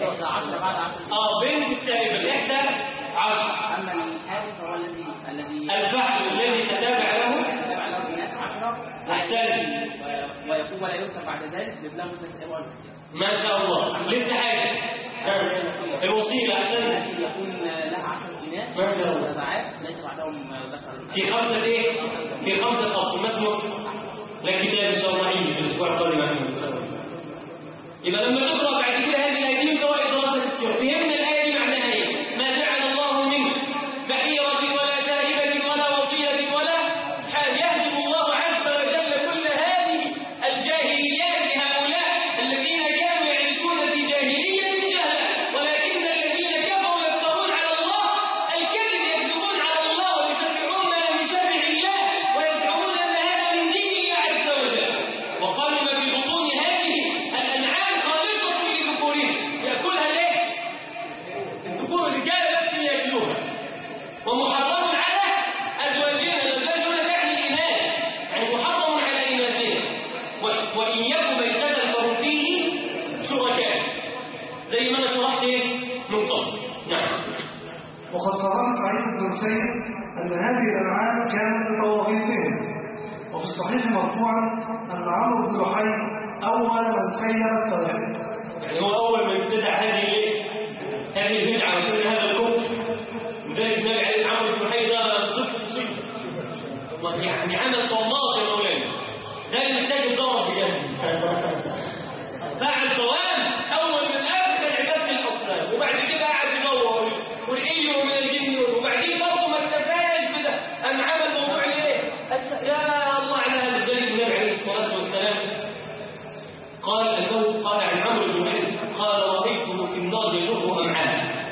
عشرة بعد عشرة. اه بنت السائبة الإحدى عشر. أما الحادث هو الذي الذي الفحل الذي تتابع له يتبع له الناس عشرة أحسن. ويقوم ولا ينكر بعد ذلك مثل مسلس إبوال. ما شاء الله. لسه حاجة الوصيلة أحسن التي يكون لها عشرة إناث ما شاء الله. وتبعات ليس بعدهم ذكر. في خمسة إيه؟ في خمسة خط ما اسمه؟ لا كتاب إن شاء الله عندي في الأسبوع القادم إن شاء الله. يبقى لما تقرأ بعد كده هذه الآية دي فوائد دراسة السيرة فهمنا الآية دي معناها إيه؟ ما جعل الله منه بحيرة ولا سائبة ولا وصيلة ولا حال. يهدم الله عز وجل كل هذه الجاهليات هؤلاء الذين كانوا يعيشون في جاهلية جهلة، ولكن الذين كفروا يفترون على الله الكذب، يكذبون على الله ويشرعون ما لم يشرع الله ويزعمون أن هذا من دين الله عز وجل. وقالوا ما في بطون هذه الأنعام خالصة لذكورهم يأكلها ليه؟ الذكور الرجال بس يأكلوها، ومحرم على أزواجنا. الأزواج هنا تعني الإناث، يعني محرم على إناثنا. وإن يكن ميتة فهم فيه شركاء زي ما أنا شرحت من قبل. نعم. وقد صرح سعيد بن مسيب أن هذه الأنعام كانت لطواغيتهم. وفي الصحيح مرفوعا أن عمرو بن لحي أول من سير السواحل. يعني هو أول من ابتدع هذه هذه البدعة وكل هذا الكفر. لذلك النبي عليه عمرو بن لحي ده صدق مصيبة، يعني عمل طوامات يا مولانا، ده اللي محتاج يتدرب بجد. فعل طوام أول من أدخل عبادة الأصنام، وبعد كده قعد يدور والإيه من الجن، وبعدين برضه ما اكتفاش بده أن عمل موضوع الايه؟ يا الله على هذا. ذلك النبي عليه الصلاة والسلام قال أنه قال عن عمرو بن لحي قال رأيته في النار يجر أمعاء.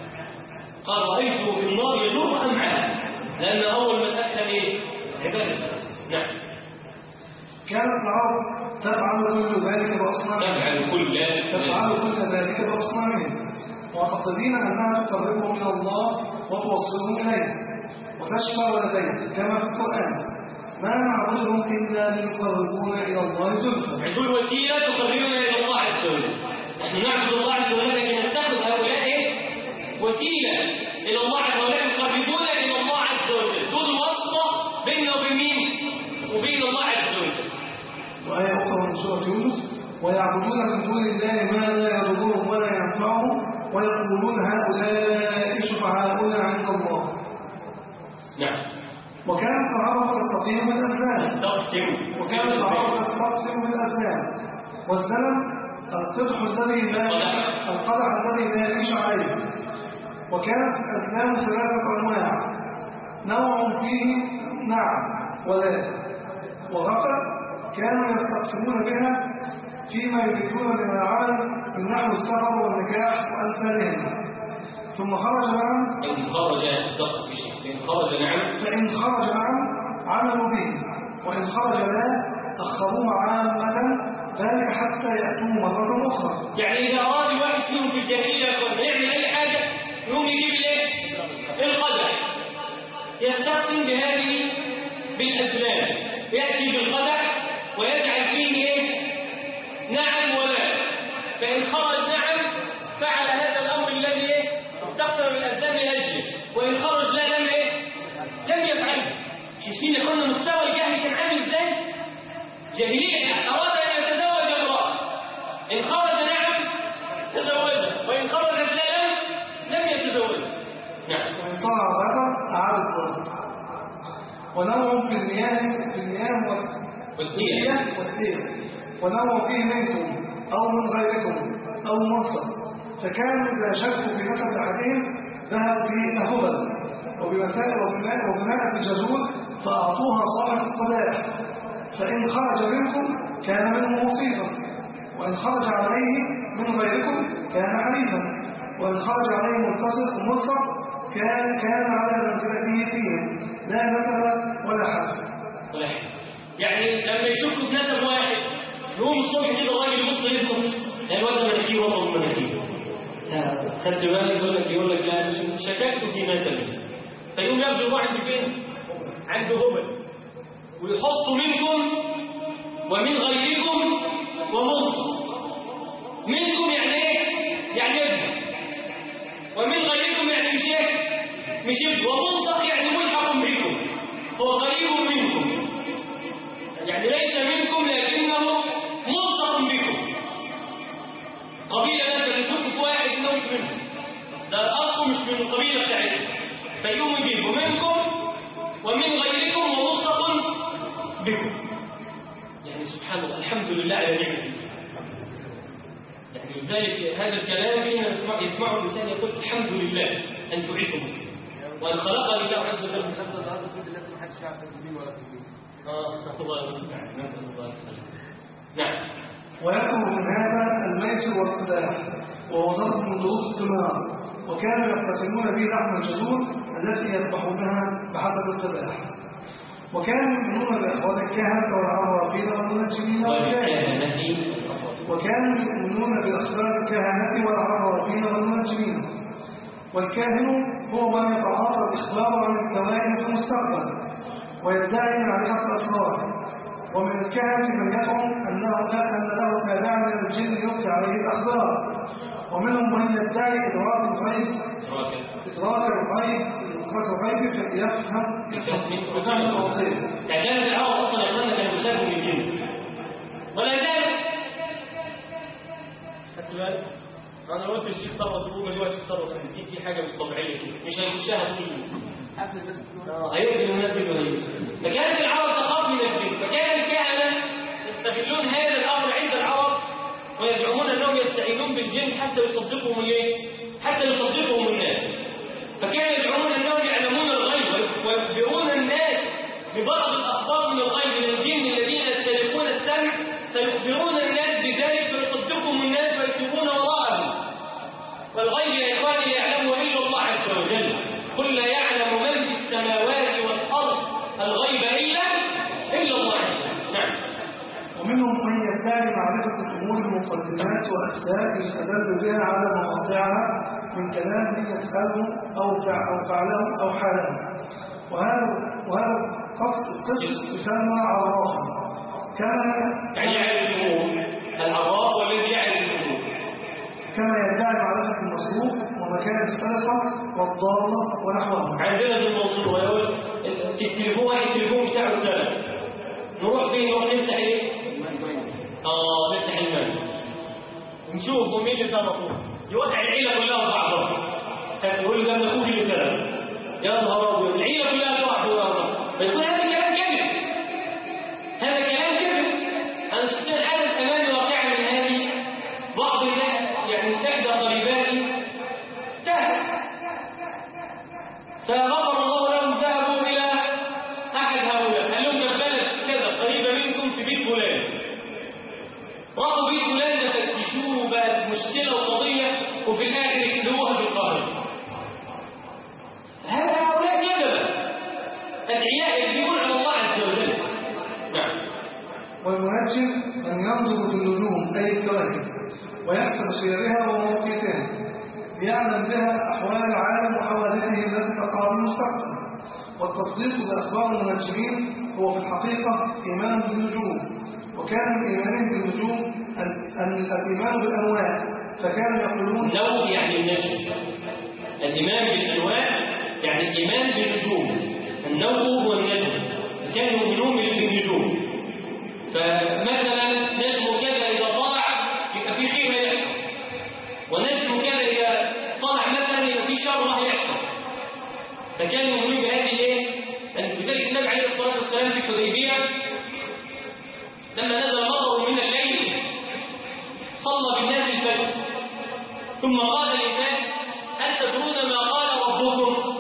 قال رأيته في النار يجر أمعاء، لأن أول من أدخل إيه؟ عبادة الأصنام. نعم. كانت العرب تفعل كل ذلك بأصنامهم تفعل كل تفعل كل ذلك بأصنامهم معتقدين أنها تقربهم إلى الله وتوصلهم إليه وتشفع ولديه كما في القرآن ما نعبدهم إلا ليقربونا إلى الله زلفى. عندهم وسيلة تقربنا إلى الله عز وجل. نحن نعبد الله عز وجل لكن نتخذ هؤلاء وسيلة إلى الله عز وجل يقربونا إلى الله عز وجل، دون واسطة بيننا وبين مين؟ وبين الله عز وجل. وآية أخرى من سورة يونس ويعبدون من دون الله ما لا يضرهم ولا ينفعهم ويقولون هؤلاء شفعاؤنا عند الله. نعم. وكانت العرب تستقيم بالأزلام تقسم وكانت العرب تستقسم بالأزلام والزلم القدح الذي لا القدح الذي لا يعيش عليه. وكانت الأزلام ثلاثة أنواع، نوع فيه نعم ولا وغفر كانوا يستقسمون بها فيما يريدون من العمل من نحو السفر والنكاح وأمثالهم. ثم خرج نعم إن خرج دقق في شيء إن خرج نعم فإن خرج نعم عملوا به، وإن خرج لا أخروه عامة ذلك حتى يأتوا مرة أخرى. يعني إذا أراد الواحد فيهم في الجاهلية يعمل أي حاجة يقوم يجيب الايه؟ القدح، يستقسم بهذه بالأزلام، يأتي بالقدح ويجعل فيه ايه؟ نعم ولا. فإن خرج نعم فعل هذا الأمر الذي ايه؟ استقسم بالأزلام لأجله، وإن خرج لا لم ايه؟ لم يفعله. شايفين يا اخوانا مستوى الجهل كان عامل ازاي؟ جاهلية أراد أن يتزوج امرأة، إن خرج نعم تزوجها، وإن خرجت لا لم لم يتزوجها. نعم. وإن طلع ذكر أعاد الطلب. ونوع في المياه في المياه والدية والدية ونوع فيه منكم أو من غيركم أو منصب. فكانوا إذا شكوا في نسب أحدهم ذهبوا به هبل وبمسائل وبناء الجزور فأعطوها صاحب القداح، فإن خرج منكم كان منه مصيبا، وإن خرج عليه من غيركم كان حليفا، وإن خرج عليه متصل ملصق كان كان على منزلته فيه لا نسب ولا حد. ولا حد. يعني لما يشكوا في نسب واحد يقوم الصبح كده الراجل يبص يفهم لا الواد ده مناخير وطن من مناخير. خدت بالك يقول لك يقول لك لا شككت في نسبه، فيقوم يبدو واحد فين؟ عنده هبل ويحط منكم ومن غيركم ومنصب. منكم يعني ايه؟ يعني بشبه، وملصق يعني ملحق بكم، هو قريب منكم، يعني ليس منكم لكنه ملصق بكم. قبيلة مثلا يشوف في واحد انه مش منهم، ده اصله مش من القبيلة بتاعتكم، فيقوم يجيبه منكم ومن غيركم وملصق بكم. يعني سبحان الله، الحمد لله على نعمة الإسلام. يعني لذلك هذا الكلام حين يسمعه الإنسان يقول الحمد لله أن جعلت مسلم وأن خلقني الله عز وجل من خلق الأرض التي ما حدش يعرف تسليم ولا تسليم. آه الله يرحمه، نسأل الله السلامة. نعم. ويكون من هذا الميسر والقداح وهو ضرب من ضروب الدماء، وكانوا يقتسمون به لحم الجزور التي يذبحونها بحسب القداح. وكانوا يؤمنون بأخوات الكهنة والعرافين والمنجمين والكاهنة وكانوا يؤمنون بأخبار الكهنة والعرافين والمنجمين. والكاهن هو من يتعاطى الإخبار عن الكوائن في المستقبل ويدعي معرفة أسرار. ومن الكهنة من يزعم أنه لا أن له تابعا من الجن يلقي عليه الأخبار. ومنهم من يدعي إدراك الغيب إدراك الغيب الغيب يفهم يفهم الوصية. يعني كانت العرب أصلا يقولون كانوا يسافروا من الجن ولا يزال. خدت بالك؟ أنا قلت الشيخ ثروت تقول مجموعة الشيخ ثروت أنا نسيت في حاجة مش طبيعية كده، مش هيخشها طول قبل بس اه هيقدر ينزل وهيمشي. فكانت العرب تخاف من الجن، فكان الكهنة يستغلون هذا الأمر عند العرب ويزعمون أنهم يستعينون بالجن حتى يصدقهم الايه؟ حتى يصدقهم الناس. فكانوا يزعمون أنهم يعلمون الغيب ويخبرون الناس ببعض الأخبار من الغيب من الجن الذين يسترقون السمع، فيخبرون الناس بذلك فيصدقهم الناس ويسيبون وراءهم. والغيب يا إخواني لا يعلمه إلا الله عز وجل، قل لا يعلم من في السماوات والأرض الغيب إلا إلا الله عز وجل. نعم. ومنهم من يدعي معرفة الأمور المقدمات وأسباب يستدل بها على مواقعها من كلام يسأله أو فعله أو حاله. وهذا وهذا القسم يسمى عرافا. كما يعني يعرف الأمور، العراف والذي يعرف الأمور. كما يدعي معرفة المصروف ومكان السرقة والضالة ونحوها. عندنا في المنصورة يقول التليفون واحد التليفون بتاعه سرق، نروح فين نروح نفتح ايه؟ اه نفتح المال نشوف مين اللي سرقه، يوقع العيلة كلها بعضها. يقول له ده اخوك اللي سرق، يا نهار ابيض العيلة كلها تروح وراها. فيقول هذا كلام كذب، هذا كلام كذب. انا شخصيا حدث امامي واقعا من هذه بعض الناس، يعني احدى قريباتي تاهت فغفر الله لهم، ذهبوا الى احد هؤلاء قال لهم ده بلد كذا قريبه منكم في بيت فلان، راحوا بيت فلان ده فتشوه بقت مشكله وقضيه وفي الاخر يكتبوها في القاهره. هذا هؤلاء كذبه ادعياء يكذبون على الله عز وجل. نعم. والمنجم من ينظر في النجوم أي الكواكب ويحسب سيرها وموقيتها ليعلم بها أحوال العالم وحوادثه التي تقع في المستقبل. والتصديق بأخبار المنجمين هو في الحقيقة إيمان بالنجوم. وكان من إيمانهم بالنجوم الإيمان بالأنواع، فكانوا يقولون نوع يعني النجم، الإيمان بالأنواع يعني الإيمان بالنجوم. النوع هو النجم، كانوا يؤمنون بالنجوم. فمثلا نجم كذا إذا طلع يبقى في خير هيحصل، ونجم كذا إذا طلع مثلا يبقى في شر هيحصل. فكانوا يؤمنون بهذه الايه؟ لذلك النبي عليه الصلاة والسلام في الحديبية لما نزل مطر من الليل صلى بالناس الفجر ثم قال للناس هل تدرون ما قال ربكم؟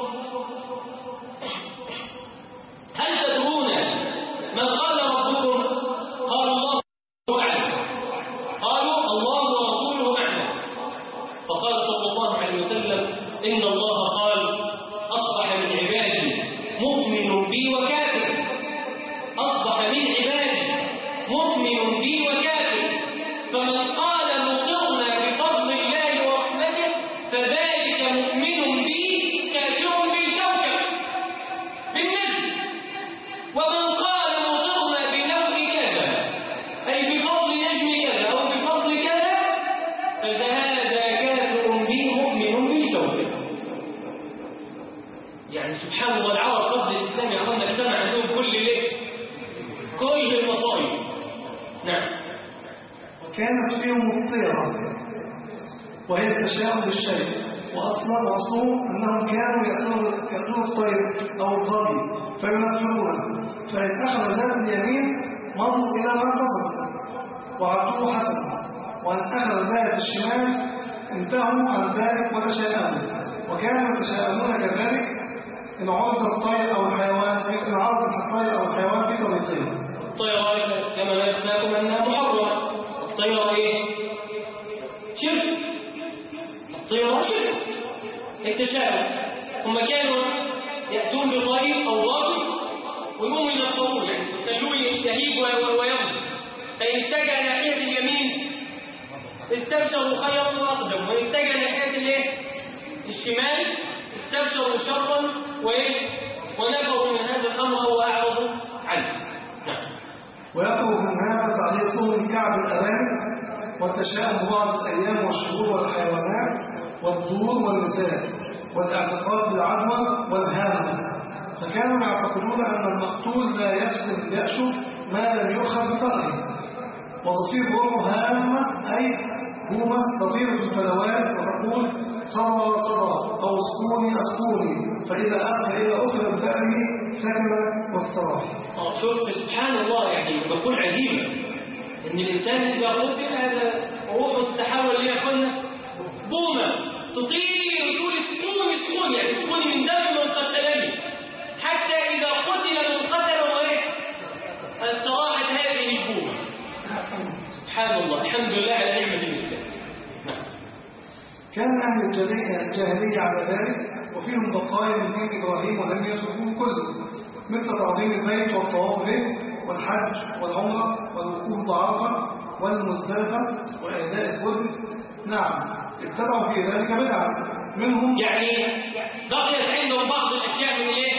هل تدرون ما قال ربكم؟ قال الله أعلم. قالوا الله ورسوله أعلم. فقال صلى الله عليه وسلم إن الله قال أصبح من عبادي مؤمن بي وكافر، أصبح من عبادي مؤمن بي وكافر، فمن قال مطرنا بفضل الله ورحمته فذلك مؤمن بي كافر بالكوكب بالنجم، ومن قال مطرنا بنوع كذا أي بفضل نجم كذا أو بفضل كذا فهذا كافر بي مؤمن بالكوكب. كانت فيهم الطيرة وهي التشاؤم بالشيء، وأصلا وأصله أنهم كانوا يأكلون الطير أو الظبي فينفرونه، فإن أخذ ذات اليمين مضوا إلى ما قصد وعدوه حسنا، وإن أخذ ذات الشمال انتهوا عن ذلك وتشاءموا، وكانوا يتشاءمون كذلك إن عرض الطير أو الحيوان في إن عرض الطير أو الحيوان في طريقهم. الطيرة كما نسمعكم أنها محرمة. الطيرة إيه؟ شرك. الطيرة شرك. التشاؤم هم كانوا يأتون بطير أو ضابط ويقوموا ينفروه، يعني يخلوه يهيب ويغضب، فإن اتجه ناحية اليمين استبشروا خيرا وأقدم، وإن اتجه ناحية الايه؟ الشمال استبشروا شرا ونفروا من هذا الأمر وأعرضوا عنه. نعم. ويقرب من هذا تعليقهم كعب الأرانب والتشاؤم بعض الأيام والشهور والحيوانات والطيور والنساء والاعتقاد بالعدوى والهامة، فكانوا يعتقدون أن المقتول لا يسكن بيأشه ما لم يؤخذ بطأره، وتصير روحه هامة أي هومة تطير في الفلوات وتقول صدى صدى أو اسكوني اسكوني، فإذا فإذا أخذ بطأره سكن واستراح. شوف سبحان الله، يعني بقول عجيبة إن الإنسان إذا قتل هذا روحه تتحول ليكون بومة تطير وتقول اسكوني اسكوني، يعني اسكوني من دم من قتلني، حتى إذا قتل من قتل وإيه استراحت هذه البومة. سبحان الله، الحمد لله على نعمة الإسلام. كان أهل الجاهلية على ذلك، وفيهم بقايا من دين إبراهيم ولم يتركوه كله، مثل تعظيم البيت والطواف به والحج والعمرة والوقوف بعرفة والمزدلفة وإهداء الودن. نعم، ابتدعوا في ذلك بدعة منهم، يعني بقيت عندهم بعض الأشياء من الايه؟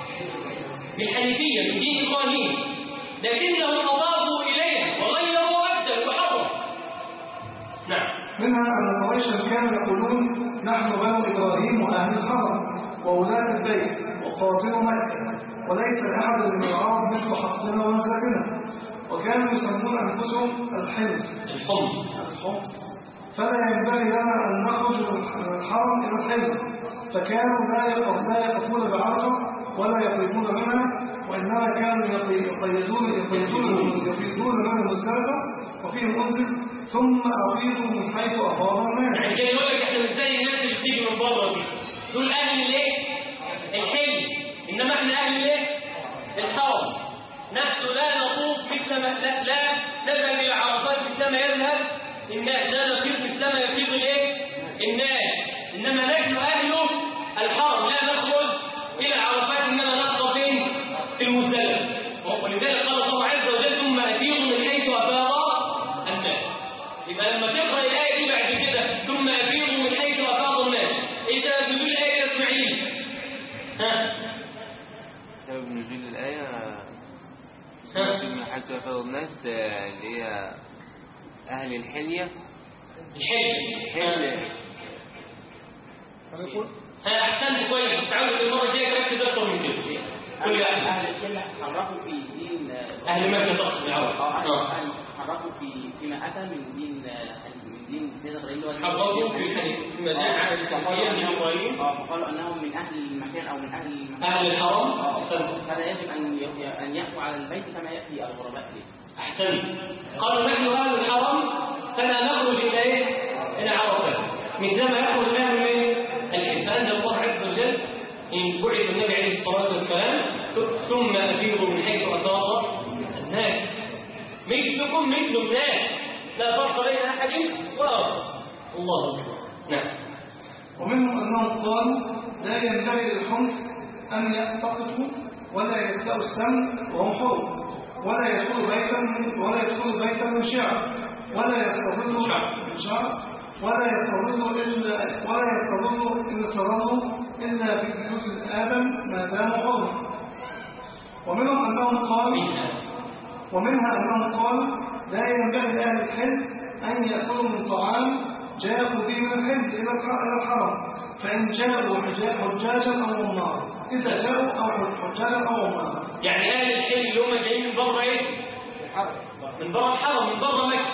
من الحنيفية من دين إبراهيم، لكنهم أضافوا إليها وغيروا أبدا وحرموا. نعم. منها أن قريشا كانوا يقولون نحن بنو إبراهيم وأهل الحرم وولاة البيت وقاتلوا مكة، وليس لأحد من العرب مثل حقنا ومساكنا، وكانوا يسمون أنفسهم الحمص الحمص الحمص فلا ينبغي لنا أن نخرج من الحرم إلى الحزب، فكانوا لا يقفون بعرفة ولا يقيمون منها، وإنما كانوا يقيدون يقيدون يقيدون من المزدلفة وفيهم أنزل ثم أفيضوا من حيث أفاض الناس. يعني كان يقول لك احنا مش زي الناس اللي بتيجي من بره دي، دول أهل الايه؟ الحل، إنما احنا أهل الايه؟ الحرم. نحن لا نطوف مثل ما لا لا نذهب إلى عرفات مثل ما يذهب الناس، لا نفيض مثل ما يفيض الايه؟ الناس، إنما نحن أهل الحرم لا نخرج إلى عرفات إنما نقضى فين؟ في المزدلفة. ولذلك قال الله عز وجل ثم أفيضوا من حيث أفاض الناس. يبقى لما تقرأ الآية دي بعد كده ثم أفيضوا من حيث أفاض الناس، إيه سبب نزول الآية يا إسماعيل؟ ها؟ سبب نزول الآية من حيث أفاض الناس اللي هي أهل الحلية. الحلية ها أحسنت كويس، بس عاوز المرة الجاية تركز أكتر من كده. كل أهل الحلية حرفوا في دين أهل مكة تقصد العرب. اه أهل حرفوا في فيما أتى من دين من دين سيدنا إبراهيم، حرفوا في في مجال عن الحنيفية من إبراهيم. اه فقالوا أنهم من أهل المكان أو من أهل المكان. أهل الحرم. اه فلا يجب أن أن يأتوا على البيت كما يأتي الغرباء إليه. أحسنت. قالوا نحن أهل الحرم فلا نخرج إلى إيه؟ إلى عرفات مثلما يخرج أهل الحج، فأنزل الله عز وجل إن بعث النبي عليه الصلاة والسلام ثم أفيضوا من حيث أفاض الناس، مثلكم مثل الناس لا فرق بين أحد وآخر. الله أكبر. نعم. ومنهم أنهم قالوا لا ينبغي للحمص أن يقتطفوا ولا يسلقوا السمن وهم حر، ولا يدخلوا بيتا من ولا يدخلوا بيتا من شعر، ولا يستظلوا من شعر، ولا يستظلوا إلا ولا يستظلوا إن استظلوا إلا في بيوت الآدم ما داموا حرا. ومنهم أنهم قالوا ومنها أنهم قالوا لا ينبغي لأهل الحل أن يأكلوا من طعام جاءوا به من الحل إلى الحرم، فإن جاءوا حجاجا أو عمارا، إذا جاءوا أو حجاجا أو عمارا. يعني أهل الحل اللي هم جايين من بره إيه؟ من بره الحرم، من بره مكة،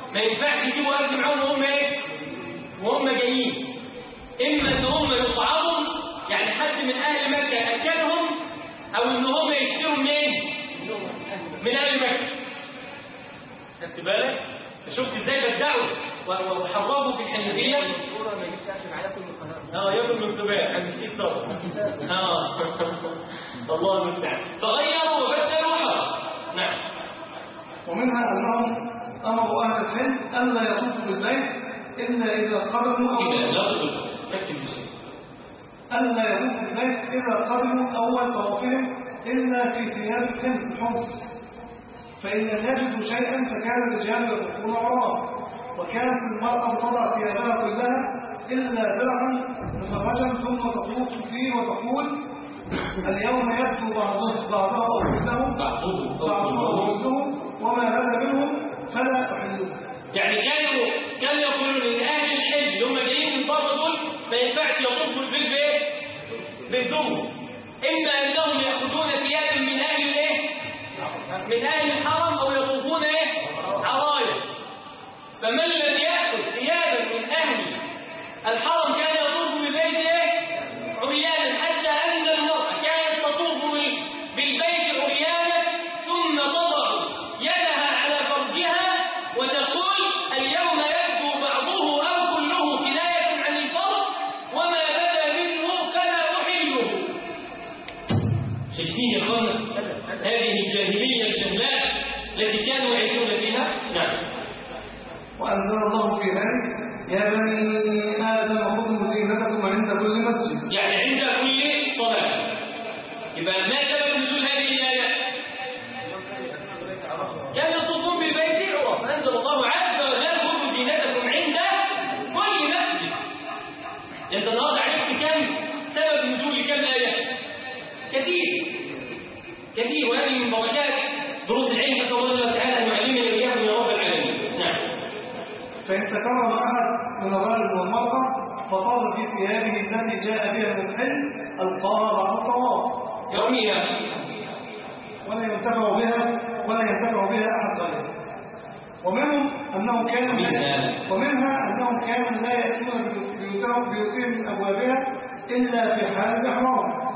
ما ينفعش يجيبوا أكل معاهم وهم إيه؟ وهم جايين. إما إن هم يطعموا، يعني حد من أهل مكة أكلهم، أو إن هم يشتروا منين؟ من أهل مكة. خدت بالك؟ شفت إزاي بدعوا وحرضوا في الحنفية؟ الكورة ما يجيش أكل معاه ياكل من القناة. اه ياكل من الكباب، كان نسيت طبعا. اه الله المستعان. فغيروا وبدلوا وحرضوا. نعم. ومنها أنهم أمروا أهل الحل ألا يطوفوا بالبيت إلا إذا قدموا أو إذا لا تطلب ركز بشيء. ألا يطوفوا بالبيت إذا قدموا أول طوافهم إلا في ثياب الحل الحمص، فإن لم يجدوا شيئا فكان الرجال يطوفون وراءه، وكانت المرأة تضع ثيابها كلها إلا درعا مفرجا ثم تطوف فيه وتقول اليوم يبدو بعضه بعضه أو كله بعضه أو كله وما بدا منهم فلا أحلوه. يعني كانوا كانوا يقولون ان اهل الحل اللي هم جايين من بره دول ما ينفعش يطوفوا البيت بايه؟ بالدم. اما انهم ياخذون ثيابا من اهل الايه؟ من اهل الحرم او يطوفون ايه؟ عرايا. فمن لم ياخذ ثيابا من اهل الحرم كان يطوف بالبيت ايه؟ عريانا، حتى ان المرأة كانت تطوف بالبيت عريانا ثم تضع يدها على فرجها وتقول اليوم يبدو بعضه أو كله كناية عن الفرج وما بدا منه فلا أحله. شايفين يا اخوانا هذه الجاهلية الجهلاء التي كانوا يعيشون فيها؟ نعم. وأنزل الله في ذلك يا بني آدم خذوا زينتكم عند كل مسجد، يعني عند كل صلاة. يبقى ما سبب نزول هذه الآية؟ كانوا يطوفون بالبيت عرى، فأنزل الله عز وجل خذوا زينتكم عند كل مسجد. أنت النهارده عرفت كم سبب نزول كم آية؟ كثير كثير، وهذه من بركات دروس العلم. نسأل الله تعالى أن يعلمنا إياكم يا رب العالمين. نعم. فإن تكرم أحد من الرجل والمرأة فطاب في ثيابه التي جاء بها من الحل ألقاها بعد الطواف يوميا ولا ينتفع بها ولا ينتفع بها أحد غيره. ومنهم أنهم كانوا ومنها أنهم كانوا لا يأتون بيوتهم بيوتهم من أبوابها إلا في حال الإحرام.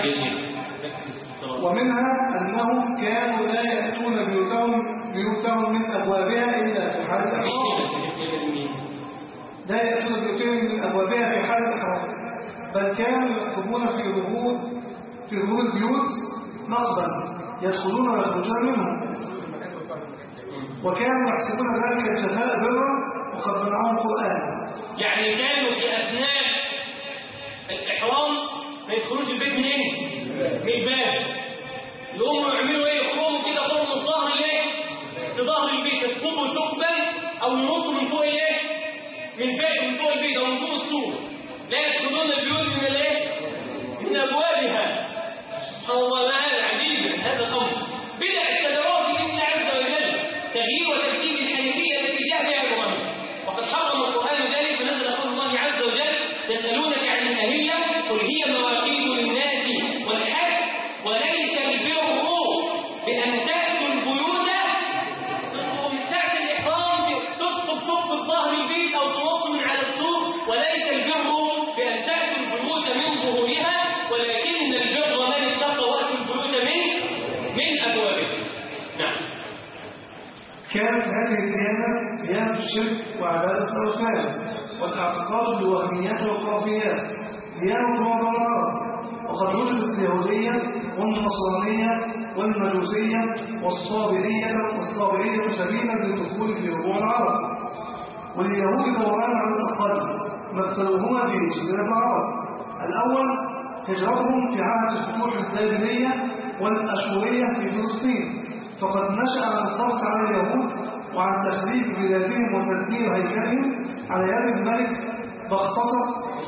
ومنها أنهم كانوا لا يأتون بيوتهم بيوتهم من أبوابها إلا في حال الإحرام. لا يأتون بيوتهم من أبوابها في حال الإحرام، بل كانوا يكتبون في ظهور في ظهور البيوت نقبا يدخلون ويخرجون منهم، وكانوا يحسبون ذلك الجفاء برا وقد منعهم القرآن. يعني كانوا في أثناء الإحرام ما يدخلوش البيت من إيه؟ من الباب. يقوموا يعملوا إيه؟ يقوموا كده طول من ظهر الإيه؟ في ظهر البيت، يسقطوا ثقبا أو ينطوا من فوق الإيه؟ من باب من فوق البيت أو من فوق السور. لا يدخلون البيوت من الإيه؟ من أبوابها. سبحان الله، معانا عجيبا هذا الأمر. بدع التدرج لله عز وجل، تغيير وترتيب الحنيفية التي جاء بها إبراهيم. وقد حرم القرآن ذلك، ونزل قول الله عز وجل يسألونك عن الأهلة قل هي مواقيت للناس والحج وليس البر بأن تأتوا البيوت من ساعة الإحرام تدخل ثقب ظهر البيت أو تنط من على السور، وليس البر بأن تأتوا البيوت من ظهورها ولكن البر من اتقى وأتوا البيوت من من أبوابها. نعم. كانت هذه الديانة ديانة الشرك وعبادة الأوثان والاعتقاد بالوهميات والخرافيات، ديانة معظم العرب. وقد وجدت اليهودية والنصرانية والمجوسية والصابئية والصابئية سبيلا للدخول في ربوع العرب. واليهود دوران على الأقل مثلوهما في جزيرة العرب. الأول هجرتهم في عهد الفتوح البابلية والأشورية في فلسطين، فقد نشأ عن الضغط على اليهود وعن تخريب بلادهم وتدمير هيكلهم على يد الملك بختنصر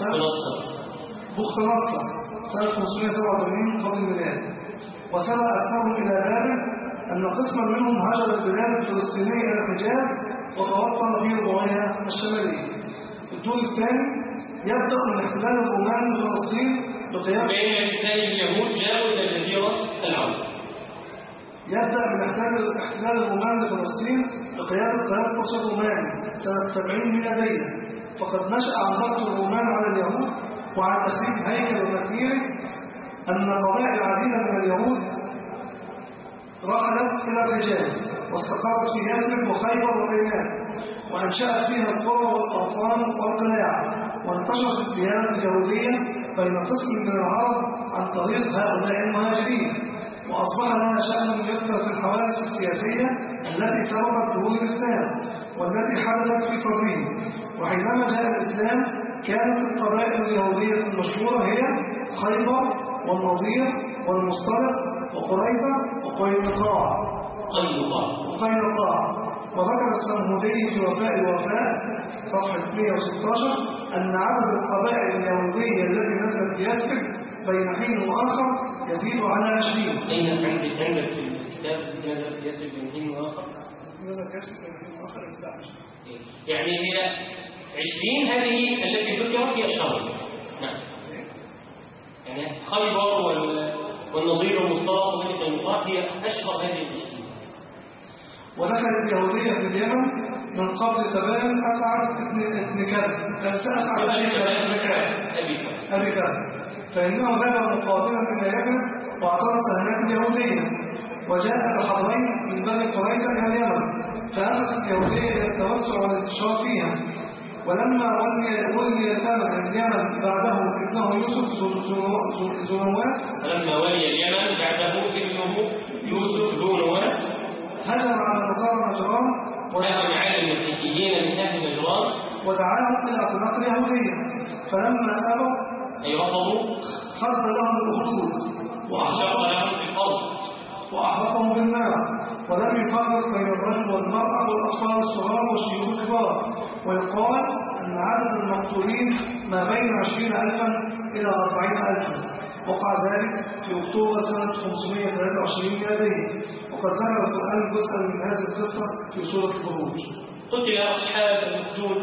بختنصر سنة خمسمائة وسبعة وثمانين قبل الميلاد. وسبق أكثرهم إلى بابل أن قسما منهم هجر البلاد الفلسطينية إلى الحجاز وتوطن في ربوعها الشمالية. الدور الثاني يبدأ من احتلال الرومان لفلسطين بقيام بين مثال اليهود جاءوا إلى جزيرة العرب. يبدأ من احتلال الرومان لفلسطين بقيادة قيادة الرومان سنة سبعين ميلادية، فقد نشأ عن ضغط الرومان على اليهود وعن تخريب هيكل وتكبيره أن قبائل عديدة من اليهود رحلت إلى الحجاز واستقرت في يثرب وخيبر وغيرها، وأنشأت فيها القرى والأوطان والقلاع، وانتشرت الديانة اليهودية بين قسم من العرب عن طريق هؤلاء المهاجرين، وأصبح لها شأن يذكر في الحوادث السياسية التي سبقت ظهور الإسلام والتي حدثت في صدره. وحينما جاء الإسلام كانت القبائل اليهودية المشهورة هي خيبر والنضير والمصطلق وقريظة وقينقاع وقينقاع. وذكر السمهودي في وفاء الوفاء صفحة مئة وستة عشر أن عدد القبائل اليهودية التي نزلت بيثرب بين حين وآخر يزيد على عشرين. أين عندك عندك في الكتاب نزلت بيثرب بين حين وآخر؟ نزلت بيثرب بين حين وآخر يزيد على عشرين. يعني هي عشرين هذه التي ذكرت هي أشهر. نعم. يعني خيبر والنضير والمصطلق والقينقاع هي أشهر هذه العشرين. ودخلت اليهودية في اليمن من قبل تبان أسعد ابن كلب أسعد أبي كلب، فإنه ذهب مقاتلا إلى اليمن واعترض هناك اليهودية، وجاء بحضرين من بني قريظة إلى اليمن، فأخذت اليهودية إلى التوسع والانتشار فيها. ولما ولي ولي الأمر اليمن بعده ابنه يوسف زنواس ولما ولي اليمن بعده ابنه يوسف زنواس هجم على نصارى نجران وهجم على المسيحيين من أهل نجران ودعاهم إلى اعتناق اليهودية، فلما أبوا أي رفضوا خرج لهم الأخدود وأحرق لهم في الأرض وأحرقهم بالنار، ولم يفرق بين الرجل والمرأة والأطفال الصغار والشيوخ الكبار. ويقال أن عدد المقتولين ما بين عشرين ألفا إلى أربعين ألفا. وقع ذلك في أكتوبر سنة خمسمائة وثلاثة وعشرين ميلادية، وقد ذكر القرآن جزءا من هذه القصة في سورة البروج. قتل أصحاب الأخدود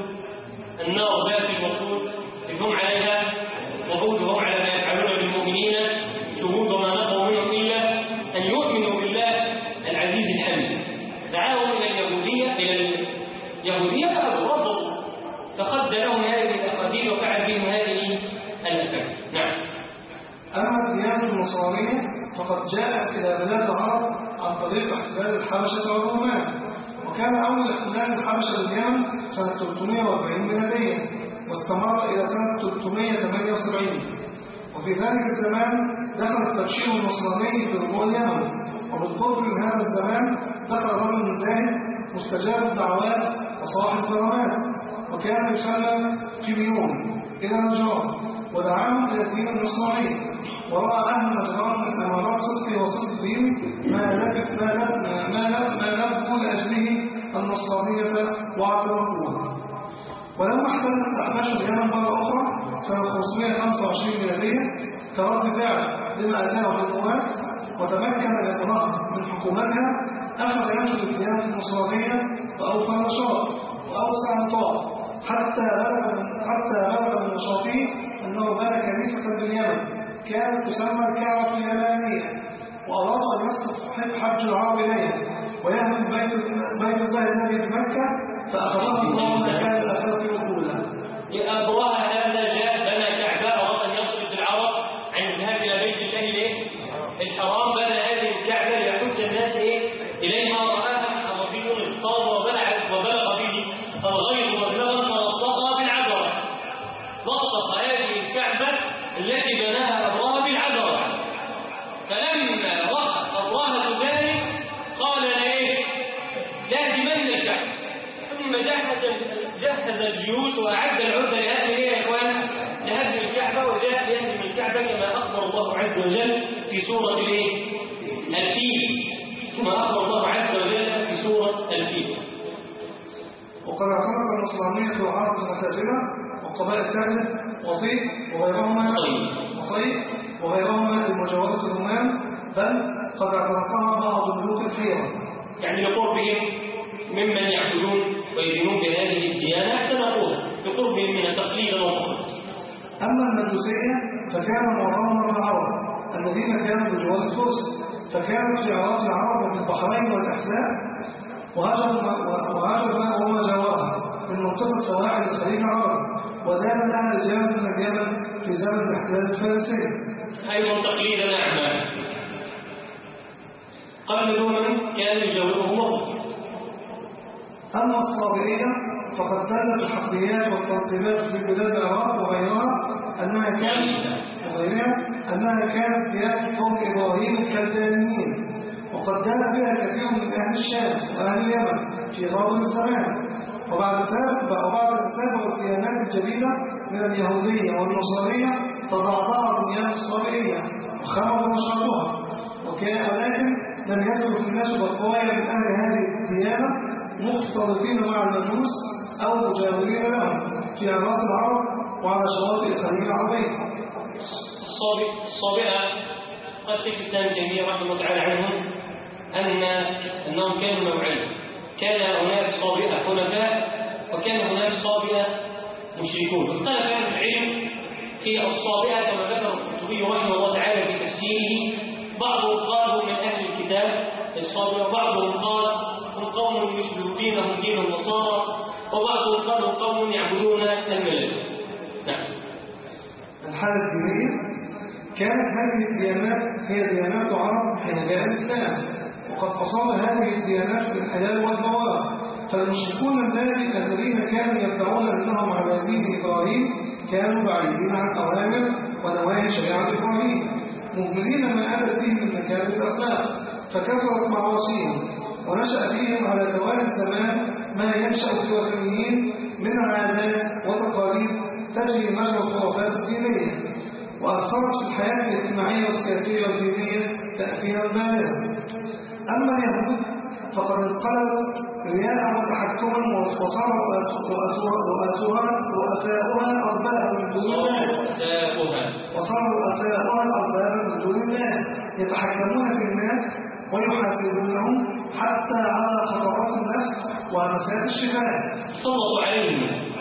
النار ذات الوقود إذ هم عليها وقودهم على ما يفعلون بالمؤمنين شهود وما نقوا منهم إلا أن يؤمنوا بالله العزيز الحميد. دعاهم إلى اليهودية إلى اليهودية فأبوا رفضوا، فخد لهم هذه الأخاديد وفعل بهم هذه الأفعال. نعم. أما الديانة النصرانية فقد جاءت إلى بلاد العرب عن طريق احتلال الحبشة والرومان، وكان أول احتلال الحبشة لليمن سنة ثلاثمائة وأربعين ميلادية واستمر إلى سنة ثلاثمائة وثمانية وسبعين. وفي ذلك الزمان دخل التبشير النصراني في ربوع اليمن، وبالقرب من هذا الزمان دخل رجل زاهد مستجاب الدعوات وصاحب كرامات، وكان يسمى فيليون إلى نجران، ودعاهم إلى الدين النصراني. ورأى أهل نجران من أمارات صدقه وصدق الدين ما لبث ما لبث ما لبث ما لبثوا لأجله النصرانية واعترفوها. ولما احتلت الأحباش اليمن مرة أخرى سنة خمسمائة وخمسة وعشرين ميلادية كرد فعل لما أتاه في القواس وتمكن الإمارات من حكومتها، أخذ ينشر الديانة النصرانية وأوفى النشاط وأوسع النطاق حتى بلغ حتى بلغ من نشاطه أنه بنى كنيسة باليمن كانت تسمى الكعبة اليمانية، وأراد أن يصرف حج العرب إليها ويهدم بيت بيت الله الذي في مكة، فأخذه الله مكان الآخرة الأولى. أبوها هذا جاء بنى كعبة أراد أن يصرف العرب عن الذهاب إلى بيت الله ليه؟ الحرام، بنى هذه الكعبة ليحج الناس إيه؟ إليها، ورآها عربي اغتاظ وبلغ وبلغ به الغيظ مبلغا فلصقها بالعبرة، لصق هذه الكعبة التي بناها أبراهة بالعبرة. فلما رأى أبراهة ذلك قال لإيه؟ لازمن الكعبة، ثم جهز جهز الجيوش وأعد العدة لهدم إيه يا إخوان؟ لهدم الكعبة، وجاء ليهدم الكعبة كما أخبر الله عز وجل في سورة الإيه؟ الفيل، كما أخبر الله عز وجل في سورة الفيل. وقد اعتنق النصرانية العرب الأساسية وقبائل تغلب وطيب وغيرهما وطيب وغيرهما لمجاورة الرومان، بل قد اعتنقها بعض ملوك الحيرة، يعني لقربهم ممن يعبدون ويدينون بهذه الديانة اعتنقوها لقربهم من تقليدا وفقرا. أما المجوسية فكان معظمهم من العرب الذين كانوا بجوار الفرس، فكانت في عراق العرب وفي البحرين والأحساء وهاجر ما وما جاورها من منطقة سواحل الخليج العربي، ودان لها رجال من اليمن في زمن الاحتلال الفارسي. أيضا تقليدا أعمى، قبل الرومان كان يجاورهم الله. أما الصابئية فقد دلت الحفريات والتنقيبات في بلاد العراق وغيرها أنها كانت وغيرها أنها كانت ديانة قوم إبراهيم الكلدانيين، وقد دان بها كثير من أهل الشام وأهل اليمن في غابر الزمان. وبعد ذلك وبعد ذلك الديانات الجديدة من اليهودية والنصرانية تضعضع الديانة الصابئية وخمر نشاطها، ولكن لم يثبت الناس بقايا من أهل هذه الديانة مختلطين مع المجوس أو مجاورين لهم في أراضي العرب وعلى شواطئ الخليج العربية. الصابئة قال شيخ الإسلام تيمية رحمه الله تعالى عنهم أن أنهم كانوا نوعين، كان هناك صابئة حنفاء وكان هناك صابئة مشركون. اختلف أهل العلم في الصابئة كما ذكر القرطبي رحمه الله تعالى في تفسيره، بعضهم قالوا من أهل الكتاب الصابئة، وبعضهم قال هم قوم يشبه دينهم دين النصارى، وبعضهم قالوا قوم يعبدون الملائكة. نعم. الحالة الدينية كانت هذه الديانات هي ديانات عرب حين جاء الإسلام، وقد أصاب هذه الديانات بالحلال والبوار. فالمشركون الذين كانوا يدعون أنهم على دين إبراهيم كانوا بعيدين عن أوامر ونواهي شريعة إبراهيم، مهملين ما أتت به من مكارم الأخلاق، فكثرت معاصيهم ونشأ فيهم على توالي الزمان ما ينشأ في الوثنيين من عادات وتقاليد تجري مجرى الخرافات الدينية، وأثرت في الحياة الاجتماعية والسياسية والدينية تأثيرا بالغا. أما اليهود فقد انقلبوا رياء وتحكما وصاروا رؤساؤها أربابا من دون الله وصاروا رؤساؤها أربابا من دون الله يتحكمون في الناس ويحاسبونهم حتى على خطرات النفس وهمسات الشفاء. سلطوا عليهم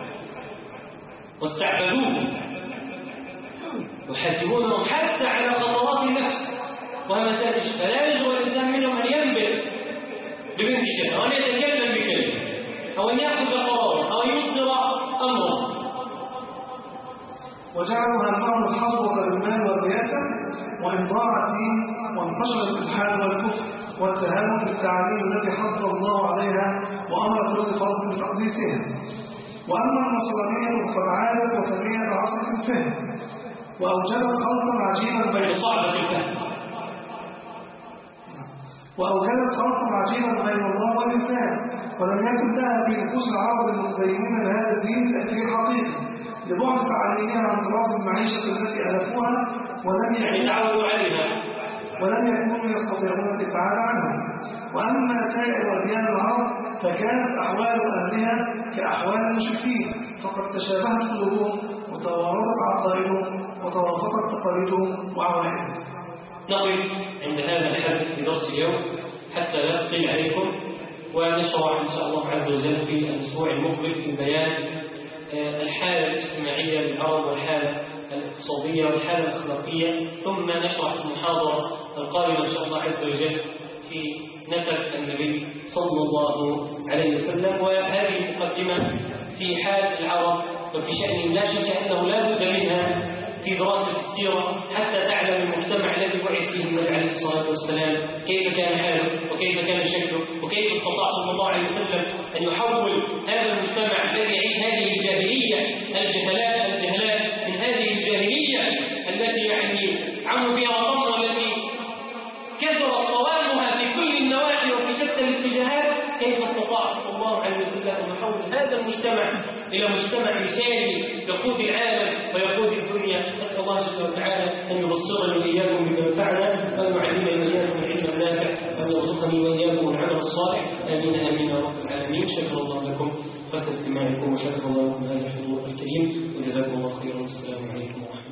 واستعبدوهم يحاسبونهم حتى على خطرات النفس وهمسات الشفاء. لا يجوز الإنسان منهم أن ينبت ببنت شفاء وأن يتكلم بكلمة أو أن يأخذ قرارا أو أن يصدر أمرا. وجعلوا همهم الحظوة بالمال والرياسة وإمضاع الدين، وانتشر الإلحاد والكفر والتهاون بالتعاليم التي حض الله عليها وأمر كل فرد بتقديسها. وأما النصرانية فقد عادت وثنية عصر الفهم وأوجدت خلطا عجيبا بين صعبة الفهم وأوجدت خلطا عجيبا بين الله والإنسان، ولم يكن لها في نفوس العرب المتدينين بهذا الدين تأثير حقيقي لبعد تعليمها عن طراز المعيشة التي ألفوها ولم يتعودوا عليها ولم يكونوا يستطيعون الابتعاد عنها. وأما سائر أديان العرب فكانت أحوال أهلها كأحوال المشركين، فقد تشابهت قلوبهم وتوارثت عقائدهم وتوافقت تقاليدهم وعوائدهم. نقف عند هذا الحد في درس اليوم حتى لا أطيل عليكم، ونشرع إن شاء الله عز وجل في الأسبوع المقبل في بيان الحالة الاجتماعية للعرب والحالة الاقتصادية والحالة الأخلاقية، ثم نشرح المحاضرة القادمة إن شاء الله عز وجل في نسب النبي صلى الله عليه وسلم. وهذه المقدمة في حال العرب وفي شأن لا شك أنه لا بد منها في دراسة السيرة حتى تعلم المجتمع الذي بعث فيه النبي عليه الصلاة والسلام كيف كان حاله وكيف كان شكله وكيف استطاع صلى الله عليه وسلم أن يحول هذا المجتمع الذي يعيش هذه الجاهلية الجهلاء الجهلاء من هذه الجاهلية التي يعني عموا بها وطمنا والتي كثر قوامها في كل النواحي وفي شتى الاتجاهات، كيف استطاع صلى الله عليه وسلم أن يحول هذا المجتمع إلى مجتمع مثالي يقود العالم ويقود الدنيا. أسأل الله جل وتعالى أن يبصرني وإياكم بما ينفعنا وأن يعلمني وإياكم العلم النافع وأن يرزقني وإياكم العمل الصالح. آمين آمين يا رب العالمين. شكر الله لكم حسن استماعكم وشكر الله لكم هذا الحضور الكريم، وجزاكم الله خيرا. والسلام عليكم ورحمة الله.